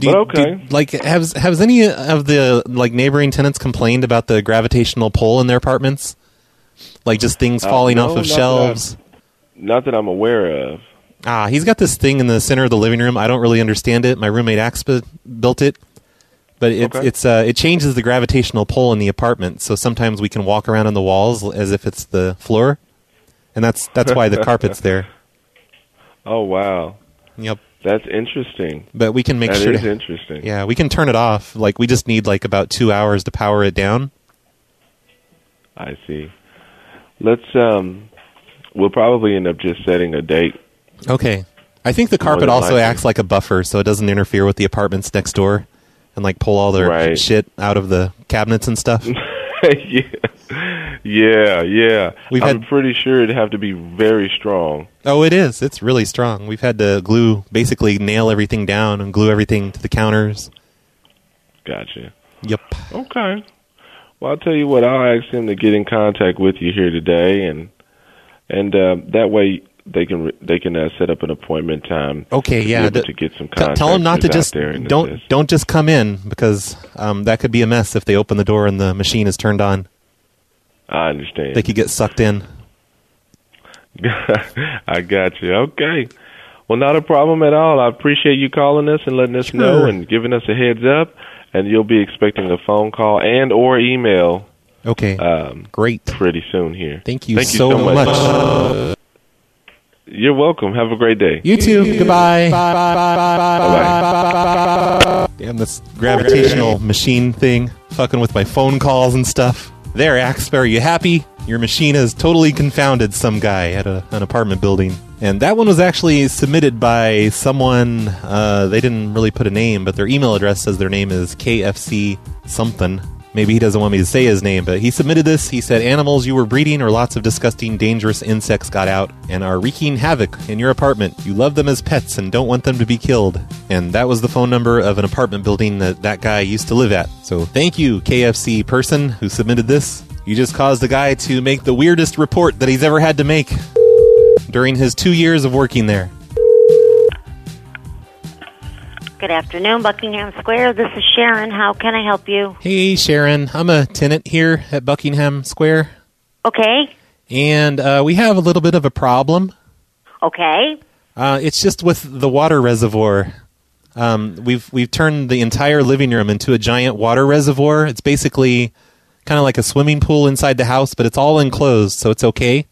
any of the neighboring tenants complained about the gravitational pull in their apartments? Like just things falling off of shelves? Not that I'm aware of. He's got this thing in the center of the living room. I don't really understand it. My roommate Axpa built it. But it changes the gravitational pull in the apartment. So sometimes we can walk around on the walls as if it's the floor. And that's why the carpet's there. Oh, wow. Yep. That's interesting. But we can make that sure is to... interesting. Yeah, we can turn it off. Like, we just need about 2 hours to power it down. I see. We'll probably end up just setting a date. Okay. I think the carpet also acts like a buffer, so it doesn't interfere with the apartments next door and pull all their shit out of the cabinets and stuff. Yeah. I'm pretty sure it'd have to be very strong. Oh, it is. It's really strong. We've had to basically nail everything down and glue everything to the counters. Gotcha. Yep. Okay. Well, I'll tell you what. I'll ask him to get in contact with you here today, and that way they can set up an appointment time. Okay, yeah. To get some contact. Tell them not to just don't just come in because that could be a mess if they open the door and the machine is turned on. I understand. They could get sucked in. I got you. Okay. Well, not a problem at all. I appreciate you calling us and letting us know and giving us a heads up. And you'll be expecting a phone call and or email. Okay. Great. Pretty soon here. Thank you so much. You're welcome. Have a great day. You too. Goodbye. Bye. Damn, this gravitational machine thing fucking with my phone calls and stuff. There, Axpa, are you happy? Your machine has totally confounded some guy at an apartment building. And that one was actually submitted by someone, they didn't really put a name, but their email address says their name is KFC something. Maybe he doesn't want me to say his name, but he submitted this. He said, animals you were breeding or lots of disgusting, dangerous insects got out and are wreaking havoc in your apartment. You love them as pets and don't want them to be killed. And that was the phone number of an apartment building that guy used to live at. So thank you, KFC person who submitted this. You just caused the guy to make the weirdest report that he's ever had to make during his 2 years of working there. Good afternoon, Buckingham Square. This is Sharon. How can I help you? Hey, Sharon. I'm a tenant here at Buckingham Square. Okay. And we have a little bit of a problem. Okay. It's just with the water reservoir. We've turned the entire living room into a giant water reservoir. It's basically kind of like a swimming pool inside the house, but it's all enclosed, so it's okay.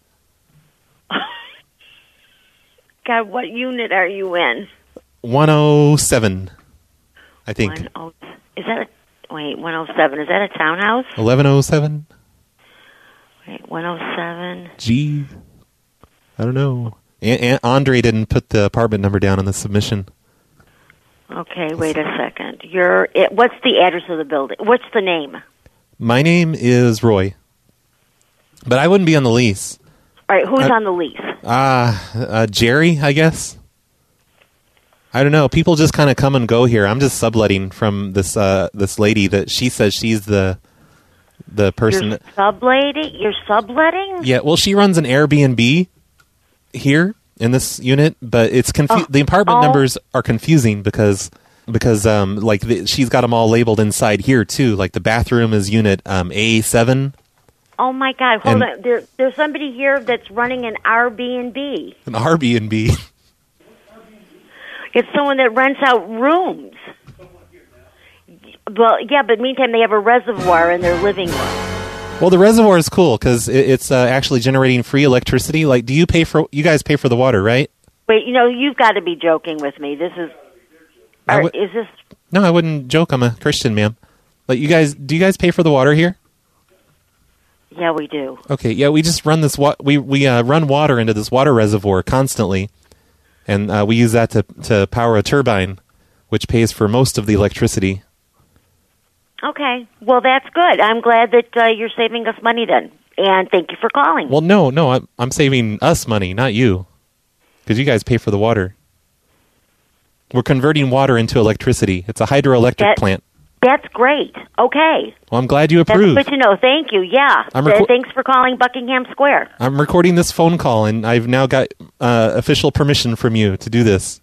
God, what unit are you in? 107, I think. 107. Is that a townhouse? 1107? Wait, 107. Gee, I don't know. Andre didn't put the apartment number down on the submission. Okay, wait a second. What's the address of the building? What's the name? My name is Roy, but I wouldn't be on the lease. All right, who's on the lease? Jerry, I guess. I don't know. People just kind of come and go here. I'm just subletting from this this lady that she says she's the person. You're subletting? Yeah, well, she runs an Airbnb here in this unit, but it's the apartment numbers are confusing because like she's got them all labeled inside here too. Like the bathroom is unit A7. Oh my God! Hold on. There's somebody here that's running an Airbnb. An Airbnb. It's someone that rents out rooms. Well, yeah, but meantime, they have a reservoir in their living room. Well, the reservoir is cool because it's actually generating free electricity. Like, you guys pay for the water, right? Wait, you've got to be joking with me. This is... is this... No, I wouldn't joke. I'm a Christian, ma'am. Like, do you guys pay for the water here? Yeah, we do. Okay, yeah, we just run this... We run water into this water reservoir constantly. And we use that to power a turbine, which pays for most of the electricity. Okay. Well, that's good. I'm glad that you're saving us money then. And thank you for calling. Well, no, I'm saving us money, not you. Because you guys pay for the water. We're converting water into electricity. It's a hydroelectric plant. That's great. Okay. Well, I'm glad you approve. That's good to know. Thank you. Yeah. Thanks for calling Buckingham Square. I'm recording this phone call, and I've now got official permission from you to do this.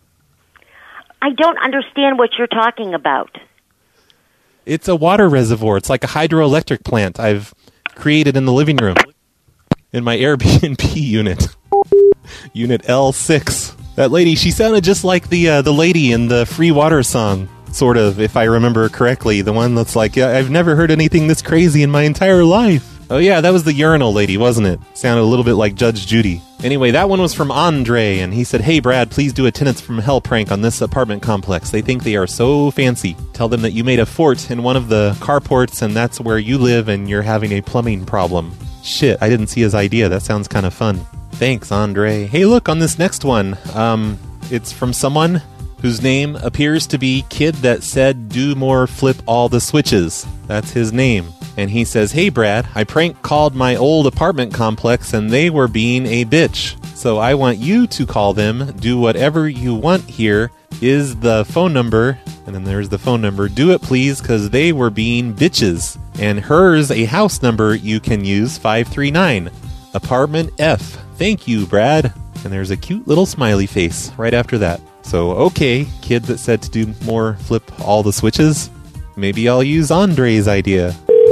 I don't understand what you're talking about. It's a water reservoir. It's like a hydroelectric plant I've created in the living room in my Airbnb unit. Unit L6. That lady, she sounded just like the lady in the Free Water song. Sort of, if I remember correctly. The one that's like, yeah, I've never heard anything this crazy in my entire life. Oh yeah, that was the urinal lady, wasn't it? Sounded a little bit like Judge Judy. Anyway, that one was from Andre, and he said, hey Brad, please do a Tenants from Hell prank on this apartment complex. They think they are so fancy. Tell them that you made a fort in one of the carports, and that's where you live, and you're having a plumbing problem. Shit, I didn't see his idea. That sounds kind of fun. Thanks, Andre. Hey, look, on this next one, it's from someone whose name appears to be Kid That Said Do More Flip All the Switches. That's his name. And he says, hey Brad, I prank called my old apartment complex and they were being a bitch. So I want you to call them, do whatever you want here, is the phone number, and then there's the phone number, do it please, because they were being bitches. And hers a house number you can use, 539, apartment F. Thank you, Brad. And there's a cute little smiley face right after that. So, okay, Kid That Said to do more flip all the switches. Maybe I'll use Andre's idea.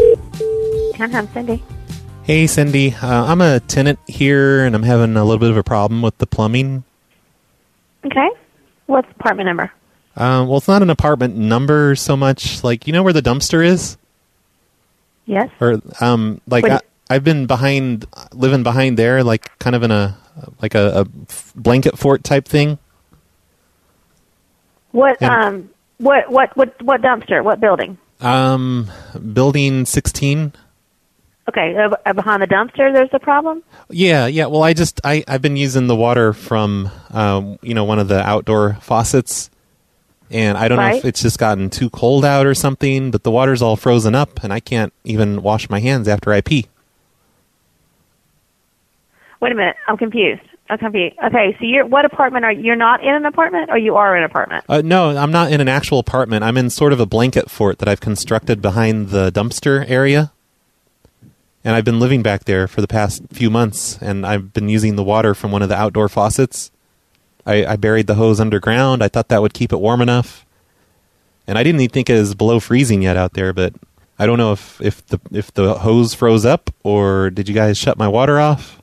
I'm Cindy. Hey, Cindy. I'm a tenant here, and I'm having a little bit of a problem with the plumbing. Okay. What's the apartment number? Well, it's not an apartment number so much. Like, you know where the dumpster is? Yes. Or, I've been living behind there, like, kind of in a blanket fort type thing. What dumpster? What building? Building 16. Okay, behind the dumpster, there's a problem? Yeah. Well, I've been using the water from, one of the outdoor faucets, and I don't know if it's just gotten too cold out or something, but the water's all frozen up, and I can't even wash my hands after I pee. Wait a minute, I'm confused. Okay, so what apartment you're not in an apartment, or you are in an apartment? No, I'm not in an actual apartment. I'm in sort of a blanket fort that I've constructed behind the dumpster area. And I've been living back there for the past few months, and I've been using the water from one of the outdoor faucets. I buried the hose underground. I thought that would keep it warm enough. And I didn't even think it was below freezing yet out there, but I don't know if the hose froze up, or did you guys shut my water off?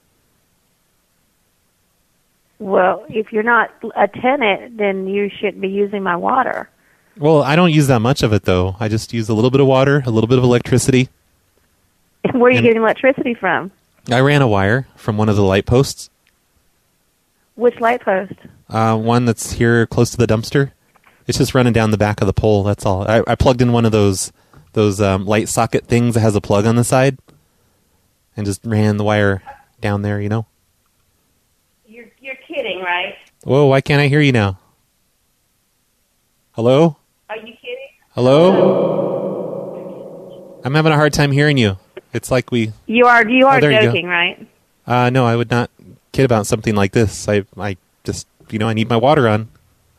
Well, if you're not a tenant, then you shouldn't be using my water. Well, I don't use that much of it, though. I just use a little bit of water, a little bit of electricity. Where are you getting electricity from? I ran a wire from one of the light posts. Which light post? One that's here close to the dumpster. It's just running down the back of the pole, that's all. I plugged in one of those light socket things that has a plug on the side and just ran the wire down there, You're kidding, right? Whoa, why can't I hear you now? Hello? Are you kidding? Hello? I'm having a hard time hearing you. It's like You are joking, right? No, I would not kid about something like this. I just, I need my water on.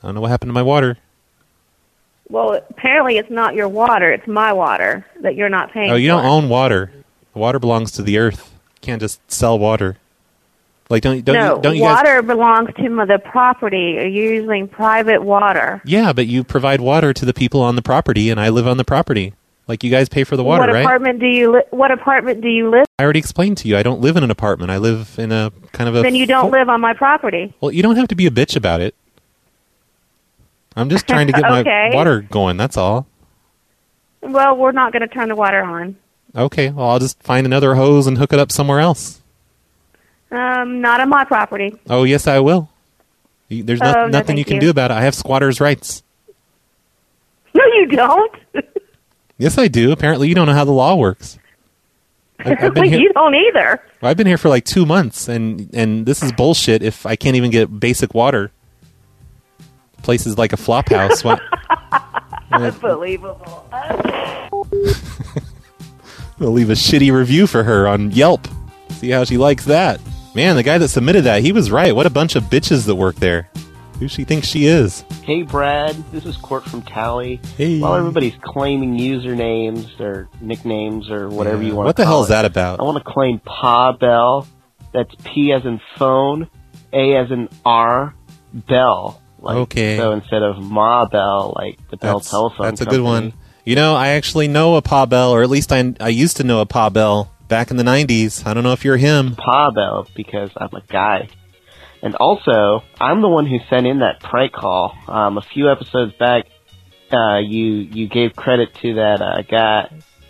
I don't know what happened to my water. Well, apparently it's not your water. It's my water that you're not paying for. Oh, you don't own water. Water belongs to the earth. You can't just sell water. Like, don't you guys... water belongs to the property. You're using private water. Yeah, but you provide water to the people on the property, and I live on the property. Like, you guys pay for the water, right? What apartment do you live? I already explained to you. I don't live in an apartment. I live in a kind of a... Then you don't live on my property. Well, you don't have to be a bitch about it. I'm just trying to get Okay. my water going, that's all. Well, we're not going to turn the water on. Okay, well, I'll just find another hose and hook it up somewhere else. Not on my property. Oh, yes, I will. There's no, nothing you thank can do about it. I have squatters' rights. No, you don't. Yes, I do. Apparently, you don't know how the law works. I've been here, You don't either. I've been here for like 2 months, and this is bullshit if I can't even get basic water. Places like a flop house. Unbelievable. I'll leave a shitty review for her on Yelp. See how she likes that. Man, the guy that submitted that, he was right. What a bunch of bitches that work there. Who she thinks she is? Hey, Brad. This is Court from Tally. Hey. While everybody's claiming usernames or nicknames or whatever you want What to the hell call is it, that about? I want to claim Pa Bell. That's P as in phone, A as in R, Bell. Like, Okay. So instead of Ma Bell, like the Bell telephone That's a company. good one. You know, I actually know a Pa Bell, or at least I used to know a Pa Bell back in the 90s. I don't know if you're him. Pa Bell, because I'm a guy. And also, I'm the one who sent in that prank call. A few episodes back, you gave credit to that guy,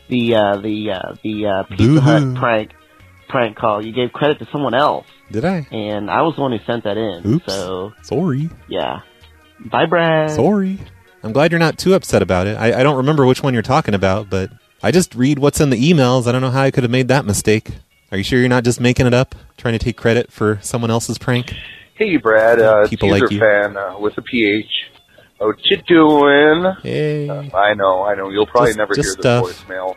the Pizza Hut prank call. You gave credit to someone else. Did I? And I was the one who sent that in. Oops. So Sorry. yeah. Bye, Brad. Sorry. I'm glad you're not too upset about it. I don't remember which one you're talking about, but I just read what's in the emails. I don't know how I could have made that mistake. Are you sure you're not just making it up, trying to take credit for someone else's prank? Hey, Brad. People Teaser like you. fan with a PH. What you doing? Hey. I know. You'll probably Just- never just hear stuff. the voicemail.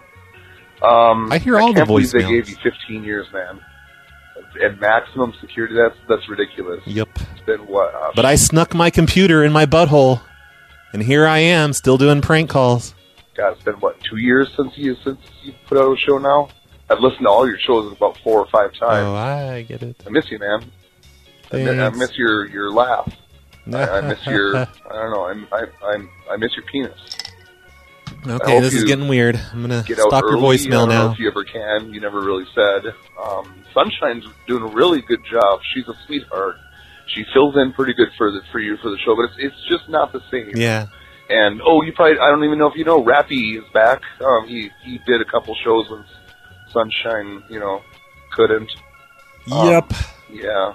I hear all the I can't believe they voicemails. gave you 15 years, man. And maximum security, that's ridiculous. Yep. It's been what? But I snuck my computer in my butthole, and here I am, still doing prank calls. God, it's been what, 2 years since you put out a show now? I've listened to all your shows about 4 or 5 times. Oh, I get it. I miss you, man. I Thanks. miss your laugh. I miss your. I don't know. I miss your penis. I Okay, hope this is you getting weird. I'm going to get out stop your early. voicemail I don't know now. if you ever can. You never really said. Sunshine's doing a really good job. She's a sweetheart. She fills in pretty good for you for the show, but it's just not the same. Yeah. And you probably, I don't even know if you know, Rappy is back. He did a couple shows when Sunshine, couldn't. Yep. Yeah.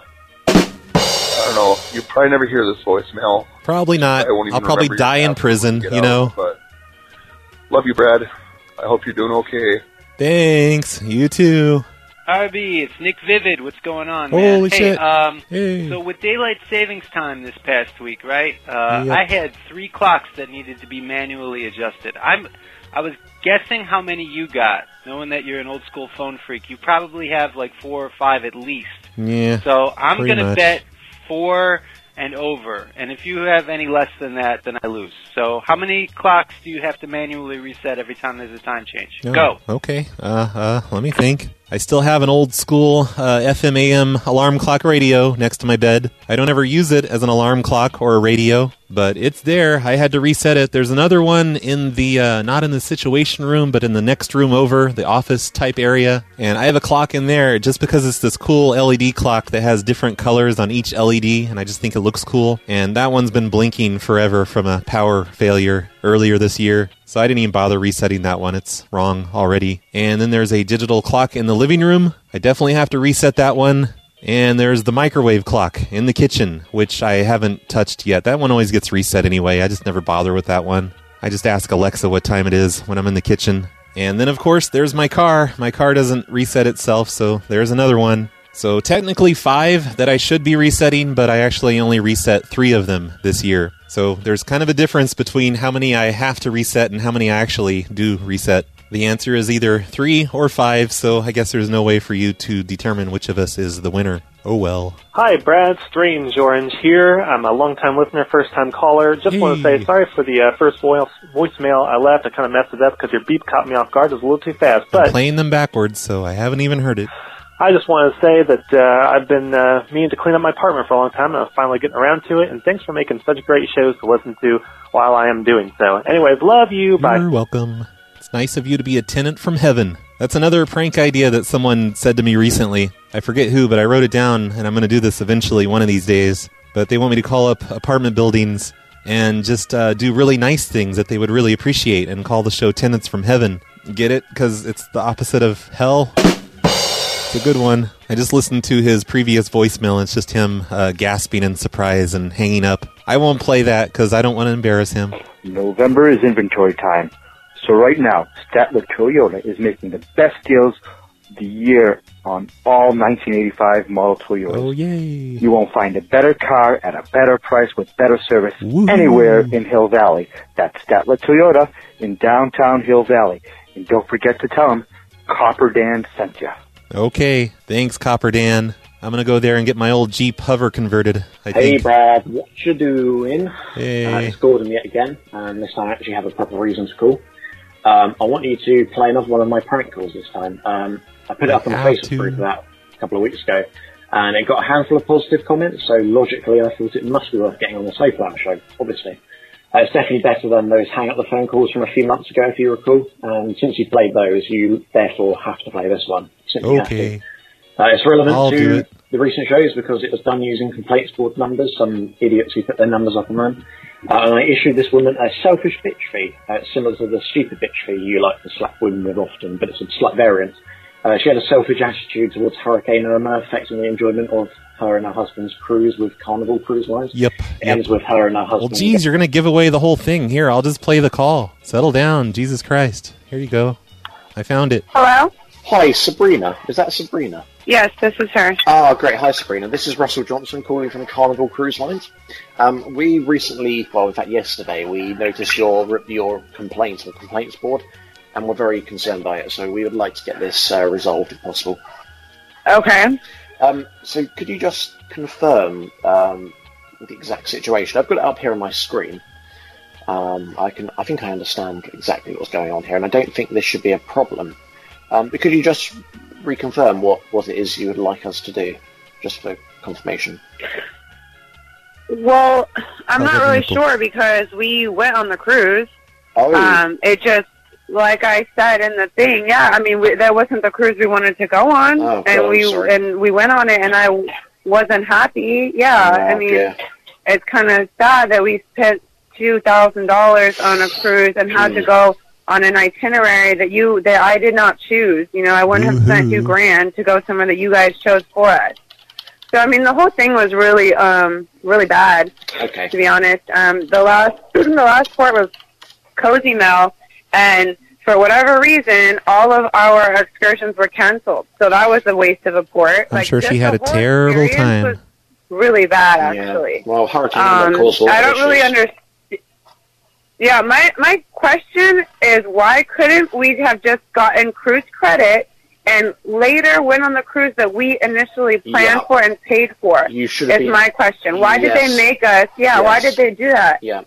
I don't know. You probably never hear this voicemail. Probably not. I won't even I'll probably remember your die in password prison, when you get know. out, but love you, Brad. I hope you're doing okay. Thanks. You too. RB, it's Nick Vivid. What's going on, man? Holy shit. Hey. So with daylight savings time this past week, right? Yep. I had 3 clocks that needed to be manually adjusted. I was guessing how many you got, knowing that you're an old school phone freak. You probably have like 4 or 5 at least. Yeah. So I'm pretty going to much. bet 4 and over. And if you have any less than that, then I lose. So how many clocks do you have to manually reset every time there's a time change? Oh, Go. Okay. Let me think. I still have an old school FM AM alarm clock radio next to my bed. I don't ever use it as an alarm clock or a radio, but it's there. I had to reset it. There's another one in the, not in the situation room, but in the next room over, the office type area. And I have a clock in there just because it's this cool LED clock that has different colors on each LED, and I just think it looks cool. And that one's been blinking forever from a power failure earlier this year. So I didn't even bother resetting that one. It's wrong already. And then there's a digital clock in the living room. I definitely have to reset that one. And there's the microwave clock in the kitchen, which I haven't touched yet. That one always gets reset anyway. I just never bother with that one. I just ask Alexa what time it is when I'm in the kitchen. And then, of course, there's my car. My car doesn't reset itself, so there's another one. So technically 5 that I should be resetting, but I actually only reset 3 of them this year. So there's kind of a difference between how many I have to reset and how many I actually do reset. The answer is either 3 or 5, so I guess there's no way for you to determine which of us is the winner. Oh, well. Hi, Brad. Strange Orange here. I'm a long-time listener, first-time caller. Just want to say sorry for the first voicemail I left. I kind of messed it up because your beep caught me off guard. It was a little too fast. But I'm playing them backwards, so I haven't even heard it. I just want to say that I've been meaning to clean up my apartment for a long time, and I'm finally getting around to it. And thanks for making such great shows to listen to while I am doing so. Anyways, love you. Bye. You're welcome. It's nice of you to be a tenant from heaven. That's another prank idea that someone said to me recently. I forget who, but I wrote it down, and I'm going to do this eventually one of these days. But they want me to call up apartment buildings and just do really nice things that they would really appreciate and call the show Tenants from Heaven. Get it? Because it's the opposite of hell. It's a good one. I just listened to his previous voicemail, and it's just him gasping in surprise and hanging up. I won't play that because I don't want to embarrass him. November is inventory time. So right now, Statler Toyota is making the best deals of the year on all 1985 model Toyotas. Oh, yay. You won't find a better car at a better price with better service anywhere in Hill Valley. That's Statler Toyota in downtown Hill Valley. And don't forget to tell them Copper Dan sent you. Okay, thanks, Copper Dan. I'm going to go there and get my old Jeep Hover converted, I Hey, think. Brad, what you doing? Hey. It's Gordon yet again, and this time I actually have a proper reason to call. I want you to play another one of my prank calls this time. I put it up on the Facebook group about a couple of weeks ago, and it got a handful of positive comments, so logically I thought it must be worth getting on the Snowplow show, obviously. It's definitely better than those hang-up the phone calls from a few months ago, if you recall, and since you played those, you therefore have to play this one. Simply have to. Okay. It's relevant I'll do to it. the recent shows because it was done using complaints board numbers, some idiots who put their numbers up on them. And I issued this woman a selfish bitch fee, similar to the stupid bitch fee you like to slap women with often, but it's a slight variant. She had a selfish attitude towards Hurricane Irma, affecting the enjoyment of her and her husband's cruise with Carnival Cruise Lines. Yep. It ends with her and her Well, husband. geez, you're going to give away the whole thing. Here, I'll just play the call. Settle down. Jesus Christ. Here you go. I found it. Hello? Hi, Sabrina. Is that Sabrina? Yes, this is her. Oh, great. Hi, Sabrina. This is Russell Johnson calling from Carnival Cruise Lines. We recently, well, in fact, yesterday, we noticed your complaint on the complaints board, and we're very concerned by it, so we would like to get this resolved if possible. Okay. So could you just confirm the exact situation? I've got it up here on my screen. I think I understand exactly what's going on here, and I don't think this should be a problem. But could you just reconfirm what it is you would like us to do, just for confirmation? Well, I'm not really sure because we went on the cruise. Oh. It just, like I said in the thing, yeah, I mean, that wasn't the cruise we wanted to go on, Oh, and God, we went on it, and I wasn't happy. Yeah, Oh, I mean, dear. it's kind of sad that we spent $2,000 on a cruise and had to go on an itinerary that I did not choose. You know, I wouldn't have spent $2,000 to go somewhere that you guys chose for us. So I mean, the whole thing was really, really bad. Okay. To be honest, the last port was Cozumel, and for whatever reason, all of our excursions were canceled. So that was a waste of a port. I'm sure she had a terrible time. Was really bad, actually. Yeah. Well, Hurricane Irma caused all I the don't really issues. understand. Yeah, my question is, why couldn't we have just gotten cruise credit and later went on the cruise that we initially planned for and paid for? You should have Is been- my question. Why did Yes. they make us? Yeah, why Yes. did they do that? Yeah,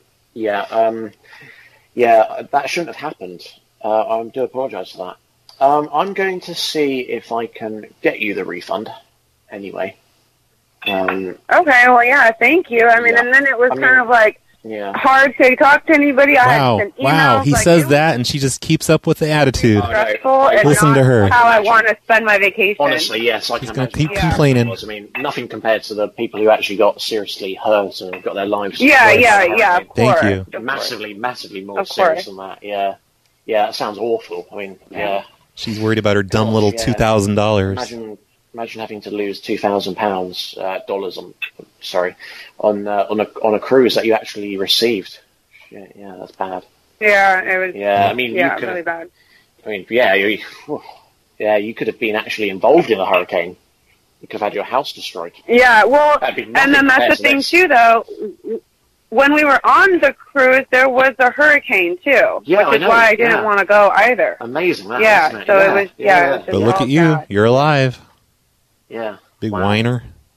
that shouldn't have happened. I do apologise for that. I'm going to see if I can get you the refund. Anyway. Okay, well, yeah, thank you. I mean, and then it was kind of like hard to talk to anybody. I Wow, had sent emails. wow. He like, says that, and she just keeps up with the attitude. stressful and Listen not to her. how I want to spend my vacation. Honestly, yes, I can gonna imagine. keep complaining. I mean, nothing compared to the people who actually got seriously hurt and got their lives Yeah, destroyed yeah, by yeah, hurricane. of Thank course. you. Massively more Of serious course. than that. Yeah, that sounds awful. I mean, yeah. She's worried about her dumb little Yeah. $2,000. Imagine having to lose £2,000 dollars on a cruise that you actually received. Yeah, that's bad. Yeah, it was. Yeah, I mean, yeah, you could really bad. I mean, you could have been actually involved in a hurricane. You could have had your house destroyed. Yeah, well, That'd be and nothing then that's compared the to thing this. too, though. When we were on the cruise, there was a hurricane too, Yeah, which I is know, why I didn't yeah. want to go either. Amazing, that, Yeah, isn't it? so it was. Yeah, it was just But look all at you. bad. You're alive. Yeah. Big whiner.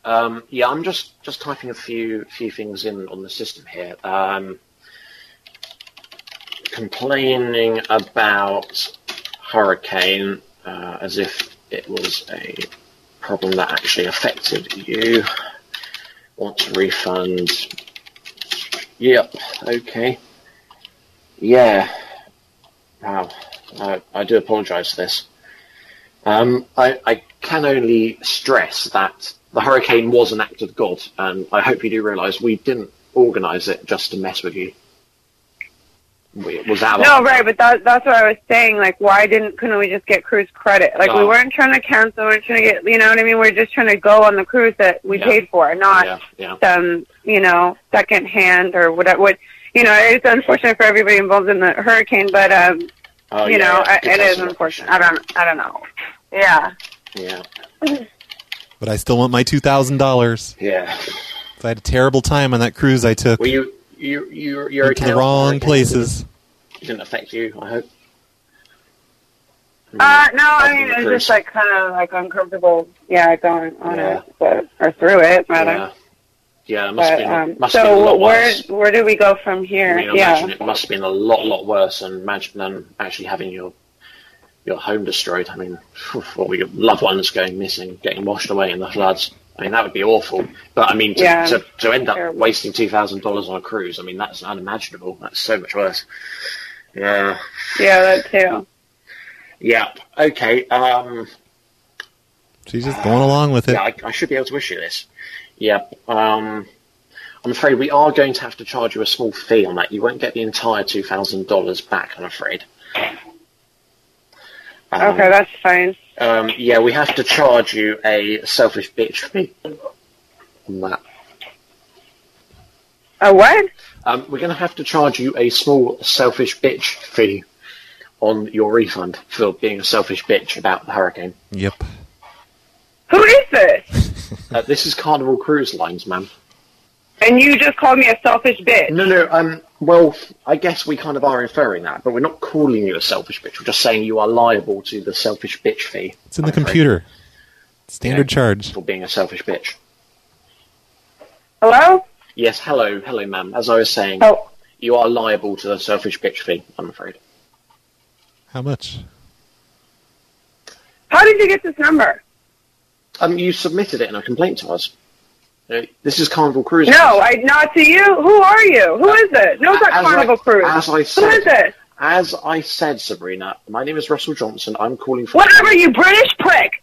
Yeah, I'm just typing a few things in on the system here. Complaining about hurricane as if it was a problem that actually affected you. Want a refund? Yep. Okay. Yeah. Wow. I do apologise for this. I can only stress that the hurricane was an act of God, and I hope you do realise we didn't organise it just to mess with you. It was our right, but that's what I was saying. Like, why couldn't we just get cruise credit? Like, we weren't trying to cancel. We weren't trying to get, you know what I mean? We're just trying to go on the cruise that we paid for, not some, second hand or whatever. It's unfortunate for everybody involved in the hurricane, but it is unfortunate. I don't know. Yeah. Yeah. But I still want my $2,000. Yeah. I had a terrible time on that cruise I took. Well, you're into the wrong places. It didn't affect you, I hope. No, I mean, it's just like kind of like uncomfortable. Yeah, going on it, or through it, rather. Yeah, it must have been a lot worse. Where do we go from here? I mean, imagine it must have been a lot worse than actually having your home destroyed. I mean, or your loved ones going missing, getting washed away in the floods. I mean, that would be awful. But I mean, to end up wasting $2,000 on a cruise, I mean, that's unimaginable. That's so much worse. Yeah. Yeah, that too. Yeah. Okay. She's just going along with it. Yeah, I should be able to issue this. Yeah. I'm afraid we are going to have to charge you a small fee on that. You won't get the entire $2,000 back, I'm afraid. Okay, that's fine. Yeah, we have to charge you a selfish bitch fee on that. A what? We're going to have to charge you a small selfish bitch fee on your refund for being a selfish bitch about the hurricane. Yep. Who is this? This is Carnival Cruise Lines, ma'am. And you just called me a selfish bitch. No, well, I guess we kind of are inferring that, but we're not calling you a selfish bitch. We're just saying you are liable to the selfish bitch fee. It's in the computer. Standard charge. For being a selfish bitch. Hello? Yes, hello, ma'am. As I was saying, you are liable to the selfish bitch fee, I'm afraid. How much? How did you get this number? You submitted it in a complaint to us. This is Carnival Cruise. No, not to you. Who are you? Who is it? No, it's not Carnival Cruise. Who is it? As I said, Sabrina, my name is Russell Johnson. I'm calling from... Whatever, you British prick!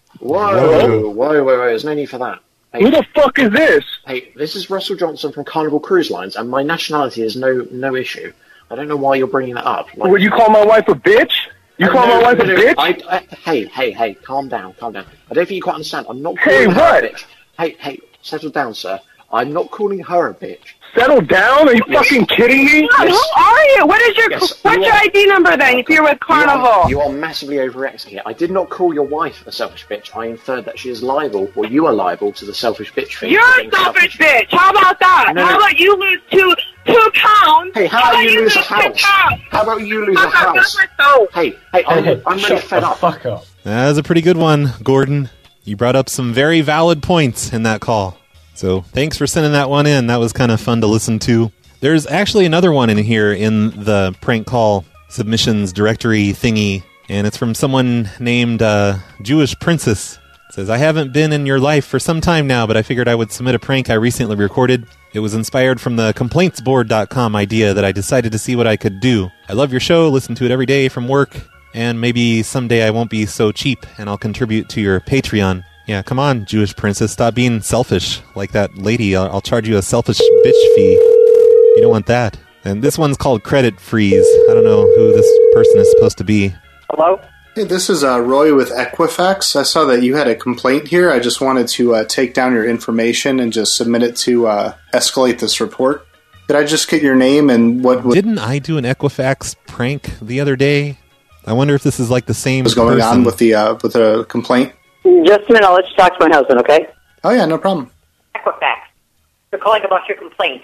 Whoa, there's no need for that. Hey, who the fuck is this? Hey, this is Russell Johnson from Carnival Cruise Lines, and my nationality is no issue. I don't know why you're bringing that up. Will you call my wife a bitch? You call my wife a bitch? Hey, calm down. I don't think you quite understand. I'm not calling her a bitch. Hey, settle down, sir. I'm not calling her a bitch. Settle down? Are you fucking kidding me? Who are you? What's your ID number then if you're with Carnival? You are massively overreacting here. I did not call your wife a selfish bitch. I inferred that she is liable, or you are liable to the selfish bitch fee. You're a selfish bitch. How about that? No. How about you lose two pounds? Hey, how about you lose a house? How about you lose a house? Hey, I'm really fed up. Fuck up. That was a pretty good one, Gordon. You brought up some very valid points in that call. So thanks for sending that one in. That was kind of fun to listen to. There's actually another one in here in the prank call submissions directory thingy, and it's from someone named Jewish Princess. It says, I haven't been in your life for some time now, but I figured I would submit a prank I recently recorded. It was inspired from the complaintsboard.com idea that I decided to see what I could do. I love your show, listen to it every day from work, and maybe someday I won't be so cheap and I'll contribute to your Patreon. Yeah, come on, Jewish Princess, stop being selfish like that lady. I'll charge you a selfish bitch fee. You don't want that. And this one's called Credit Freeze. I don't know who this person is supposed to be. Hello? Hey, this is Roy with Equifax. I saw that you had a complaint here. I just wanted to take down your information and just submit it to escalate this report. Could I just get your name and what... Didn't I do an Equifax prank the other day? I wonder if this is like the same What's going on with the complaint? Just a minute, I'll let you talk to my husband, okay? Oh, yeah, no problem. Equifax. You're calling about your complaint.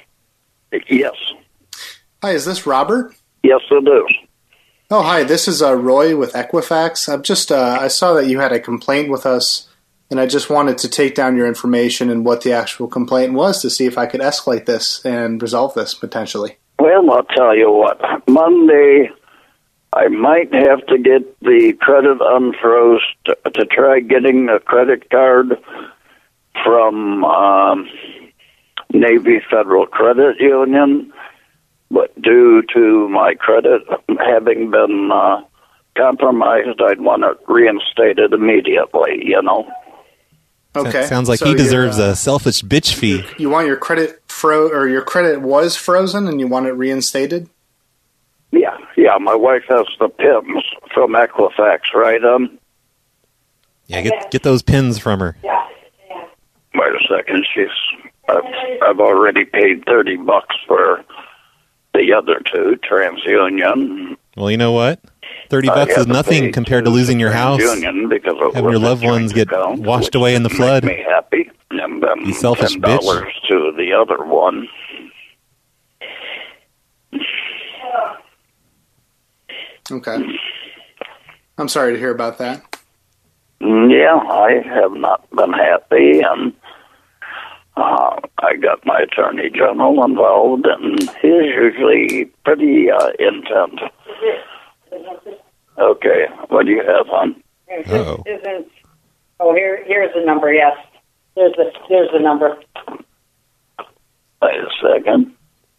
Yes. Hi, is this Robert? Yes, I do. Oh, hi, this is Roy with Equifax. I saw that you had a complaint with us and I just wanted to take down your information and what the actual complaint was to see if I could escalate this and resolve this potentially. Well, I'll tell you what. Monday, I might have to get the credit unfroze to try getting a credit card from Navy Federal Credit Union, but due to my credit having been compromised, I'd want it reinstated immediately, you know. Okay. Sounds like So he deserves you're, a selfish bitch fee. You want your credit your credit was frozen and you want it reinstated? Yeah, my wife has the PIMs from Equifax, right? Yeah, get those pins from her. Wait a second, I've already paid $30 for the other two, TransUnion. Well, you know what? $30 is nothing compared to losing your house, TransUnion because it having was your a loved ones joint get account, washed away in the which flood. made me happy, and then You selfish $10 bitch. to the other one. Okay. I'm sorry to hear about that. Yeah, I have not been happy, and I got my attorney general involved, and he's usually pretty intent. Okay, what do you have, hon? Oh. Here's the number. Yes, here's the number. Wait a second.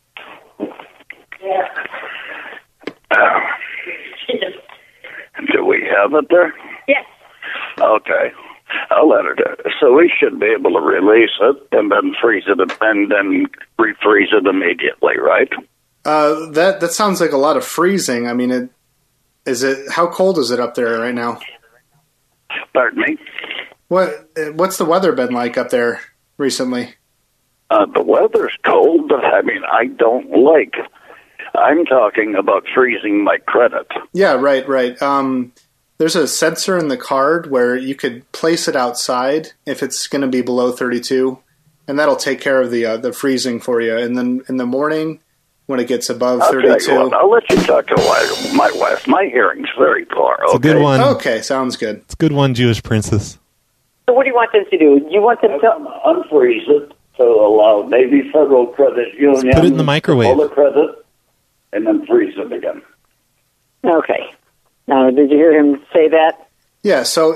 Do we have it there? Yes. Okay. I'll let her do it. So we should be able to release it and then freeze it and then refreeze it immediately, right? That sounds like a lot of freezing. I mean, how cold is it up there right now? Pardon me? What's the weather been like up there recently? The weather's cold, but I mean, I don't like. I'm talking about freezing my credit. Yeah, right. There's a sensor in the card where you could place it outside if it's going to be below 32, and that'll take care of the freezing for you. And then in the morning, when it gets above 32, I'll let you talk to my wife. My hearing's very poor. It's a good one. Okay, sounds good. It's a good one, Jewish princess. So what do you want them to do? You want them to unfreeze it to allow Navy Federal Credit Union Put it in the microwave. All the credit, and then freeze it again. Okay. Now, did you hear him say that? Yeah. So,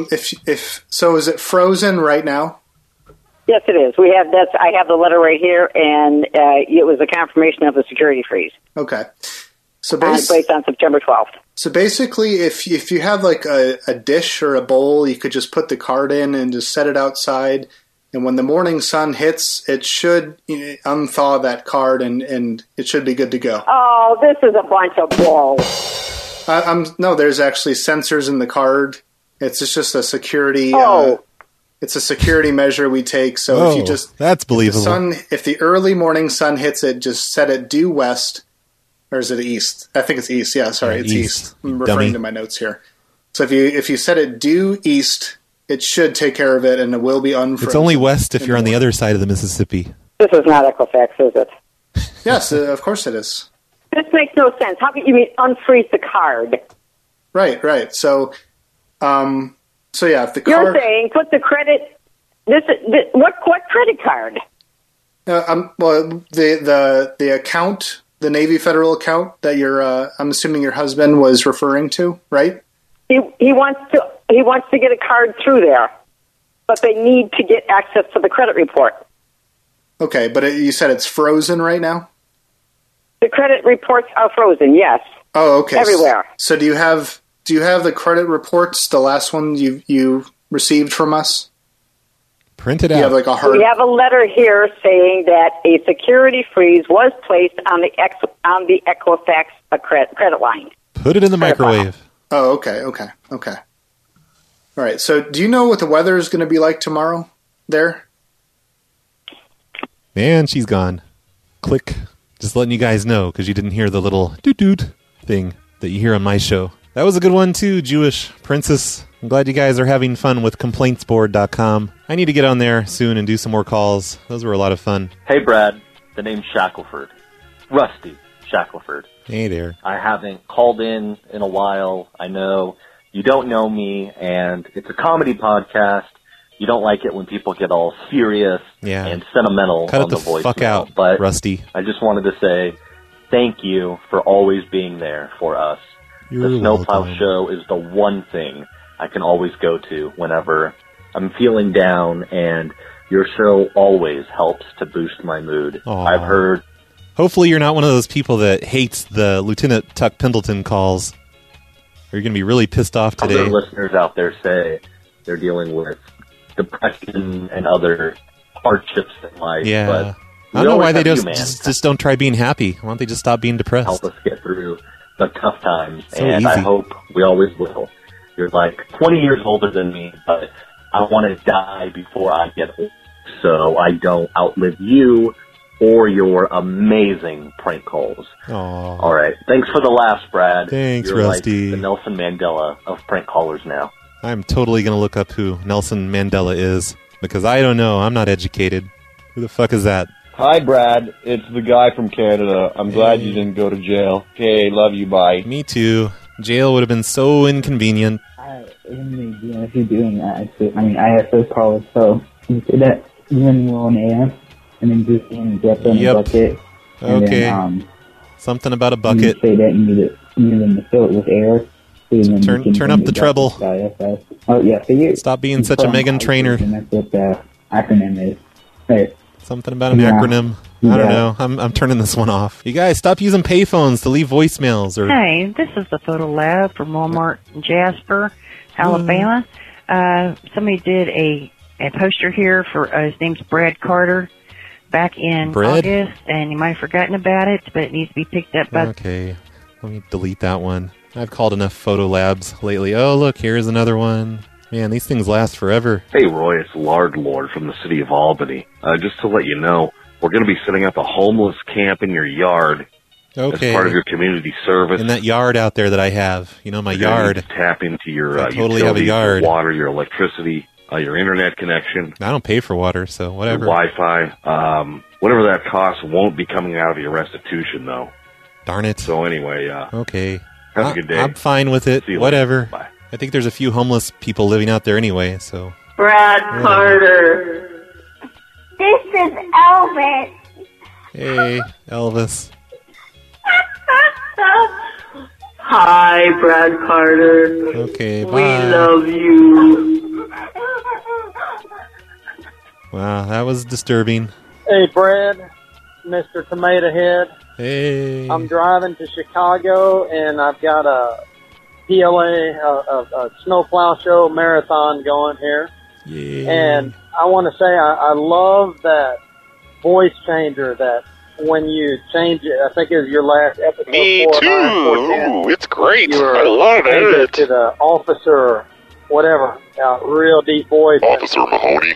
is it frozen right now? Yes, it is. I have the letter right here, and it was a confirmation of the security freeze. Okay. So based on September 12th. So basically, if you have like a dish or a bowl, you could just put the card in and just set it outside. And when the morning sun hits, it should unthaw that card, and it should be good to go. Oh, this is a bunch of bull. No, there's actually sensors in the card. It's just a security. It's a security measure we take. So if you just that's believable. If the early morning sun hits it, just set it due west, or is it east? I think it's east. Yeah, sorry, it's east. I'm referring to my notes here. So if you set it due east, it should take care of it, and it will be unfrozen. It's only west if you're on the other side of the Mississippi. This is not Equifax, is it? Yes, of course it is. This makes no sense. How can you mean unfreeze the card? Right. So yeah, if the card... You're saying put the credit... What credit card? Well, the account, the Navy Federal account that I'm assuming your husband was referring to, right? He wants to get a card through there, but they need to get access to the credit report. Okay, but you said it's frozen right now? The credit reports are frozen, yes. Oh, okay. Everywhere. So do you have the credit reports, the last one you received from us? Print it out. You have like a hard... We have a letter here saying that a security freeze was placed on the Equifax credit line. Put it in the microwave. Oh, okay. All right. So do you know what the weather is going to be like tomorrow there? Man, she's gone. Click. Just letting you guys know, because you didn't hear the little doot-doot thing that you hear on my show. That was a good one, too, Jewish Princess. I'm glad you guys are having fun with complaintsboard.com. I need to get on there soon and do some more calls. Those were a lot of fun. Hey, Brad. The name's Shackelford. Rusty Shackelford. Hey there. I haven't called in a while. I know you don't know me, and it's a comedy podcast, You don't like it when people get all serious and sentimental Cut on it the voicemail. fuck out, but Rusty. I just wanted to say thank you for always being there for us. You're The Snowplow welcome. Show is the one thing I can always go to whenever I'm feeling down, and your show always helps to boost my mood. Aw. I've heard... Hopefully you're not one of those people that hates the Lieutenant Tuck Pendleton calls. Or you're going to be really pissed off today. Other listeners out there say they're dealing with depression and other hardships in life. Yeah. But I don't know why they just just don't try being happy. Why don't they just stop being depressed? help us get through the tough times, So and I easy. hope we always will. You're like 20 years older than me, but I want to die before I get old, so I don't outlive you or your amazing prank calls. Aww. All right, thanks for the laughs, Brad. Thanks, You're Rusty. like the Nelson Mandela of prank callers now. I'm totally going to look up who Nelson Mandela is, because I don't know. I'm not educated. Who the fuck is that? Hi, Brad. It's the guy from Canada. I'm glad you didn't go to jail. Okay, love you. Bye. Me too. Jail would have been so inconvenient. If you're doing that, I have those callers, so you say that when you're on AM, and then just get them Yep. a bucket. And Okay. Then, Something about a bucket. You say that you need them to fill it with air. So then Turn- you can turn up send the it back treble. to IFS. Oh, yeah, so you Stop being you such a put on Megan IFS, Trainor. And that's what the acronym is. Right. Something about an Yeah. acronym. I don't Yeah. know. I'm turning this one off. You guys, stop using payphones to leave voicemails. Or Hey, this is the Photo Lab from Walmart in Jasper, Alabama. Somebody did a poster here for, his name's Brad Carter, back in Brad? August, and you might have forgotten about it, but it needs to be picked up by... Okay, let me delete that one. I've called enough photo labs lately. Oh, look, here's another one. Man, these things last forever. Hey, Roy, it's Lard Lord from the city of Albany. Just to let you know, we're going to be setting up a homeless camp in your yard Okay. as part of your community service. In that yard out there that I have. You know, my You're gonna yard. need to tap into your I totally have a utilities, yard. your water, your electricity, your internet connection, I don't pay for water, so whatever. your Wi-Fi. Whatever that costs won't be coming out of your restitution, though. Darn it. So anyway, Okay. have a good day. I'm fine with it. See you Whatever. later. Bye. I think there's a few homeless people living out there anyway, so. Brad Carter. This is Elvis. Hey, Elvis. Hi, Brad Carter. Okay, We bye. love you. Wow, that was disturbing. Hey, Brad, Mr. Tomato Head. Hey. I'm driving to Chicago, and I've got a PLA, a snowplow show marathon going here. Yeah. And I want to say I love that voice changer that when you change it, I think it was your last episode. Me 4, too. 9, 4, 10, Ooh, it's great. you were I love changing it. to the officer or whatever, real deep voice. Officer Mahoney.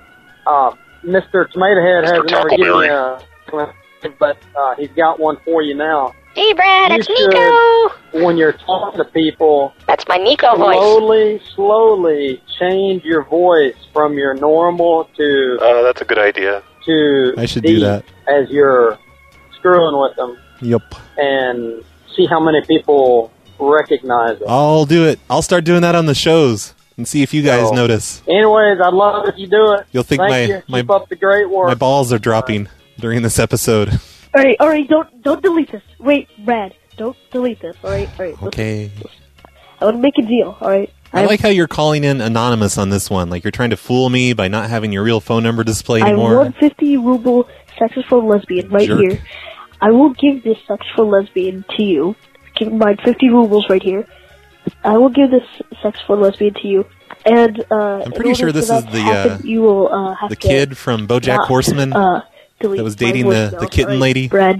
Mr. Tomato Head hasn't ever given me Tackleberry. but he's got one for you now. Hey, Brad, You it's should, Nico. when you're talking to people, That's my Nico voice. slowly change your voice from your normal to That's a good idea. I should do deep that. as you're screwing with them, Yep. and see how many people recognize it. I'll do it. I'll start doing that on the shows and see if you guys So- notice. Anyways, I'd love if you do it. You'll think Thank you. my Keep up the great work. my balls are dropping during this episode. All right, don't delete this. Wait, Brad, don't delete this. All right. Okay. I want to make a deal. All right. I like how you're calling in anonymous on this one. Like you're trying to fool me by not having your real phone number display I have anymore. 150 ruble sexual lesbian right Jerk. here. I will give this sexual lesbian to you. Keep in mind, 50 rubles right here. I will give this sexual lesbian to you. And I'm pretty sure this is you will have the to kid from BoJack not, Horseman delete that was my dating voicemail. the kitten All right, lady. Brad,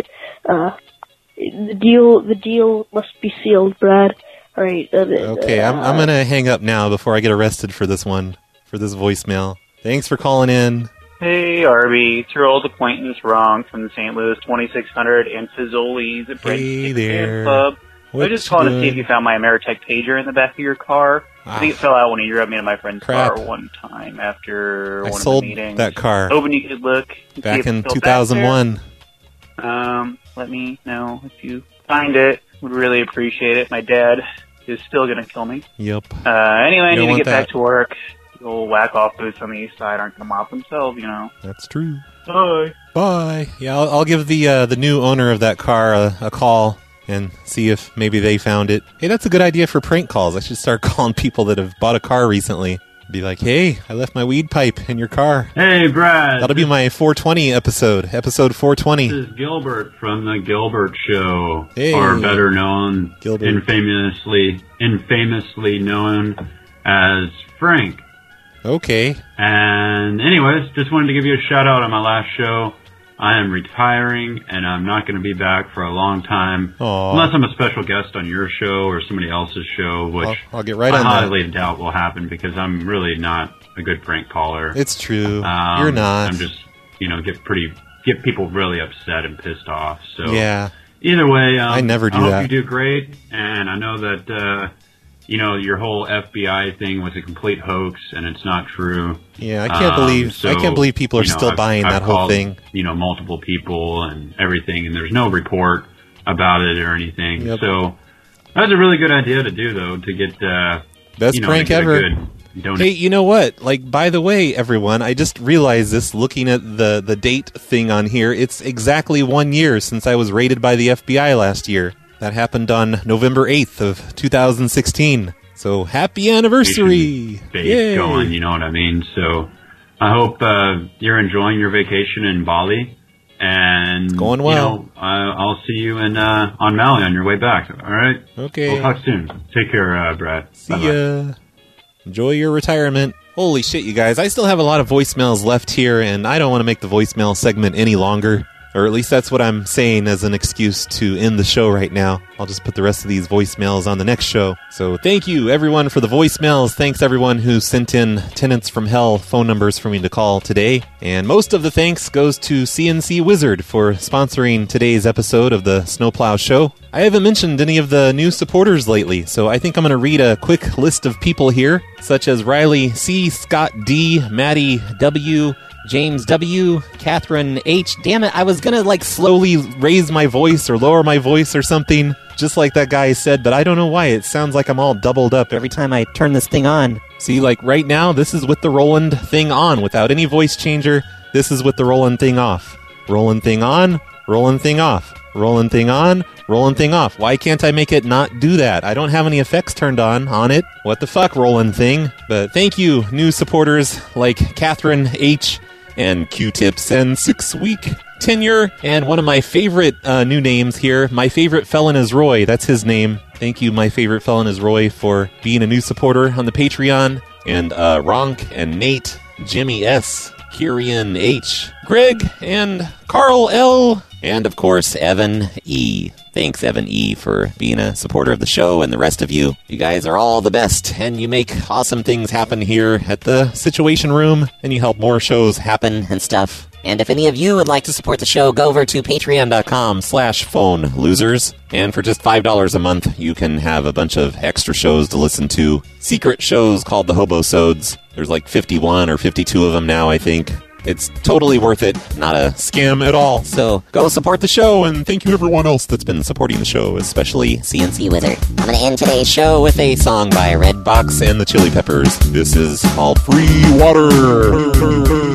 the deal must be sealed, Brad. All right. Okay, I'm gonna hang up now before I get arrested for this one, for this voicemail. Thanks for calling in. Hey, Arby, it's your old acquaintance Ron from the St. Louis 2600 and Fazoli's at Hey there. Club. I What just you calling to see doing? if you found my Ameritech pager in the back of your car. I think it fell out when you drove me to my friend's Crap. car one time after I one sold of the meetings. that car Hoping you could look and see back if in it's still back 2001. there. Let me know if you find it. Would really appreciate it. My dad is still going to kill me. Yep. Anyway, I You don't need to want get back that. to work. little whack-off booths on the east side aren't going to mop themselves, you know. That's true. Bye. Bye. Yeah, I'll give the new owner of that car a call and see if maybe they found it. Hey, that's a good idea for prank calls. I should start calling people that have bought a car recently. Be like, hey, I left my weed pipe in your car. Hey, Brad. That'll be my 420 episode 420. This is Gilbert from The Gilbert Show, hey. Or better known, Gilbert. infamously known as Frank. Okay. And anyways, just wanted to give you a shout out on my last show. I am retiring, and I'm not going to be back for a long time. Aww. Unless I'm a special guest on your show or somebody else's show, which I'll get right I on that. highly doubt will happen because I'm really not a good prank caller. It's true. You're not. I'm just, get people really upset and pissed off. So yeah. Either way, I never do I hope that. you do great, and I know that your whole FBI thing was a complete hoax, and it's not true. Yeah, I can't believe people are still buying I've that whole called, thing. Multiple people and everything, and there's no report about it or anything. Yep. So that's a really good idea to do, though, to get best prank ever. Hey, you know what? By the way, everyone, I just realized this looking at the date thing on here. It's exactly 1 year since I was raided by the FBI last year. That happened on November 8th of 2016. So happy anniversary! Yay. Going, you know what I mean? So I hope you're enjoying your vacation in Bali. And it's going well. I'll see you on Maui on your way back. All right? Okay. We'll talk soon. Take care, Brad. See ya. Enjoy your retirement. Holy shit, you guys. I still have a lot of voicemails left here, and I don't want to make the voicemail segment any longer. Or at least that's what I'm saying as an excuse to end the show right now. I'll just put the rest of these voicemails on the next show. So thank you, everyone, for the voicemails. Thanks, everyone who sent in Tenants from Hell phone numbers for me to call today. And most of the thanks goes to CNC Wizard for sponsoring today's episode of the Snowplow Show. I haven't mentioned any of the new supporters lately, so I think I'm going to read a quick list of people here, such as Riley C., Scott D., Maddie W., James W., Catherine H. Damn it, I was gonna slowly raise my voice or lower my voice or something, just like that guy said, but I don't know why. It sounds like I'm all doubled up every time I turn this thing on. See, right now, this is with the Roland thing on, without any voice changer. This is with the Roland thing off. Roland thing on, Roland thing off. Roland thing on, Roland thing off. Why can't I make it not do that? I don't have any effects turned on it. What the fuck, Roland thing? But thank you, new supporters like Catherine H., and Q-Tips and 6-week tenure, and one of my favorite new names here, My Favorite Felon is Roy. That's his name. Thank you, My Favorite Felon is Roy, for being a new supporter on the Patreon. And Ronk and Nate, Jimmy S., Kirian H., Greg, and Carl L., and of course, Evan E. Thanks, Evan E., for being a supporter of the show, and the rest of you. You guys are all the best, and you make awesome things happen here at the Situation Room, and you help more shows happen and stuff. And if any of you would like to support the show, go over to patreon.com/phone-losers. And for just $5 a month, you can have a bunch of extra shows to listen to. Secret shows called the Hobosodes. There's 51 or 52 of them now, I think. It's totally worth it. Not a scam at all. So go support the show, and thank you everyone else that's been supporting the show, especially CNC Wizard. I'm going to end today's show with a song by Redbox and the Chili Peppers. This is called Free Water.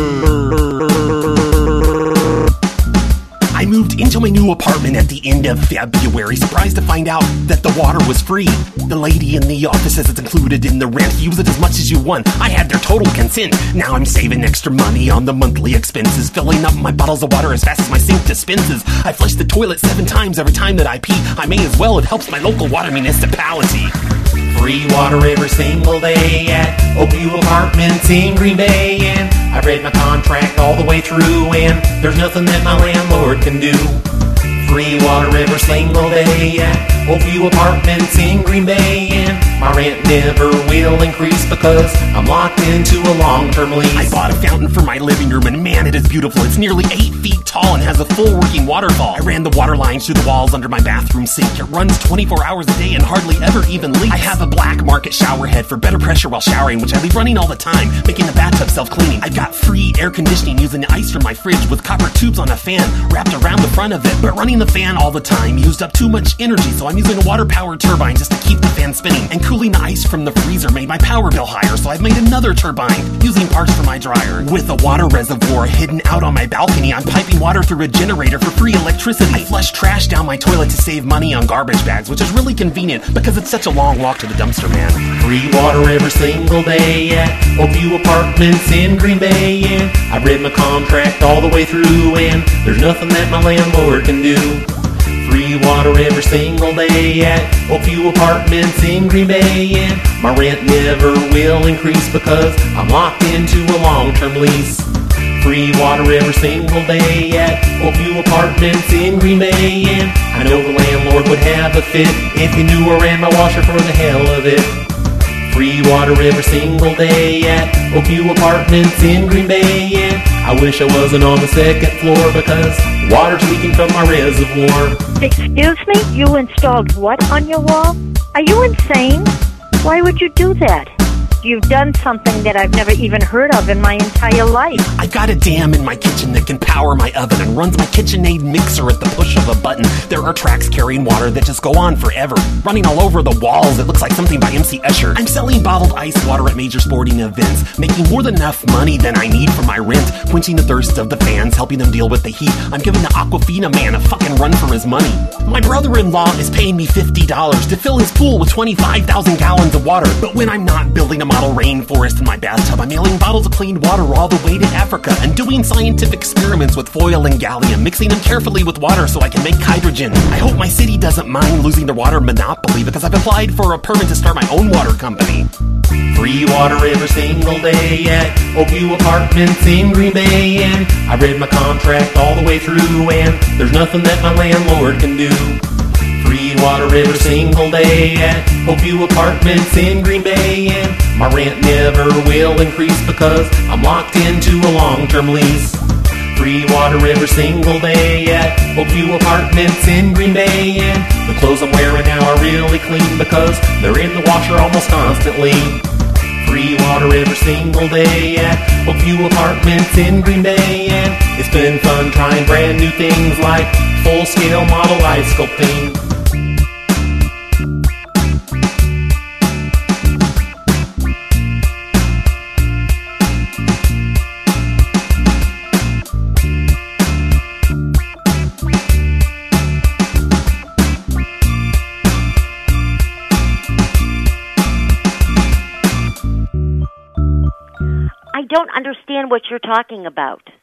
I moved into my new apartment at the end of February, surprised to find out that the water was free. The lady in the office says it's included in the rent. Use it as much as you want. I had their total consent. Now I'm saving extra money on the monthly expenses, filling up my bottles of water as fast as my sink dispenses. I flush the toilet 7 times every time that I pee. I may as well. It helps my local water municipality. Free water every single day at Oakview Apartments in Green Bay, and I've read my contract all the way through, and there's nothing that my landlord can do. Free water every single day at Oakview Apartments in Green Bay, and my rent never will increase because I'm locked into a long-term lease. I bought a fountain for my living room, and man, it is beautiful. It's nearly 8 feet tall and has a full working waterfall. I ran the water lines through the walls under my bathroom sink. It runs 24 hours a day and hardly ever even leaks. I have a black market shower head for better pressure while showering, which I leave running all the time, making the bathtub self-cleaning. I've got free air conditioning using the ice from my fridge with copper tubes on a fan wrapped around the front of it, but running the fan all the time used up too much energy, so I'm using a water-powered turbine just to keep the fan spinning. And Cooling the ice from the freezer made my power bill higher, so I've made another turbine using parts from my dryer. With a water reservoir hidden out on my balcony, I'm piping water through a generator for free electricity. I flush trash down my toilet to save money on garbage bags, which is really convenient because it's such a long walk to the dumpster, man. Free water every single day at Oakview Apartments in Green Bay, and I read my contract all the way through, and there's nothing that my landlord can do. Free water every single day at Oakview Apartments in Green Bay, and my rent never will increase because I'm locked into a long-term lease. Free water every single day at Oakview Apartments in Green Bay, and I know the landlord would have a fit if he knew I ran my washer for the hell of it. Free water every single day at Oakview Apartments in Green Bay, and I wish I wasn't on the second floor because water's leaking from my reservoir. Excuse me? You installed what on your wall? Are you insane? Why would you do that? You've done something that I've never even heard of in my entire life. I've got a dam in my kitchen that can power my oven and runs my KitchenAid mixer at the push of a button. There are tracks carrying water that just go on forever, running all over the walls. It looks like something by MC Escher. I'm selling bottled ice water at major sporting events, making more than enough money than I need for my rent, quenching the thirst of the fans, helping them deal with the heat. I'm giving the Aquafina man a fucking run for his money. My brother-in-law is paying me $50 to fill his pool with 25,000 gallons of water, but when I'm not building a model rainforest in my bathtub, I'm mailing bottles of clean water all the way to Africa and doing scientific experiments with foil and gallium, mixing them carefully with water so I can make hydrogen. I hope my city doesn't mind losing their water monopoly because I've applied for a permit to start my own water company. Free water every single day at Oakview Apartments in Green Bay, and I read my contract all the way through, and there's nothing that my landlord can do. Free water every single day at Oakview Apartments in Green Bay, and my rent never will increase because I'm locked into a long-term lease. Free water every single day at Oakview Apartments in Green Bay, and the clothes I'm wearing now are really clean because they're in the washer almost constantly. Free water every single day at Oakview Apartments in Green Bay, and it's been fun trying brand new things like full-scale model ice sculpting. I don't understand what you're talking about.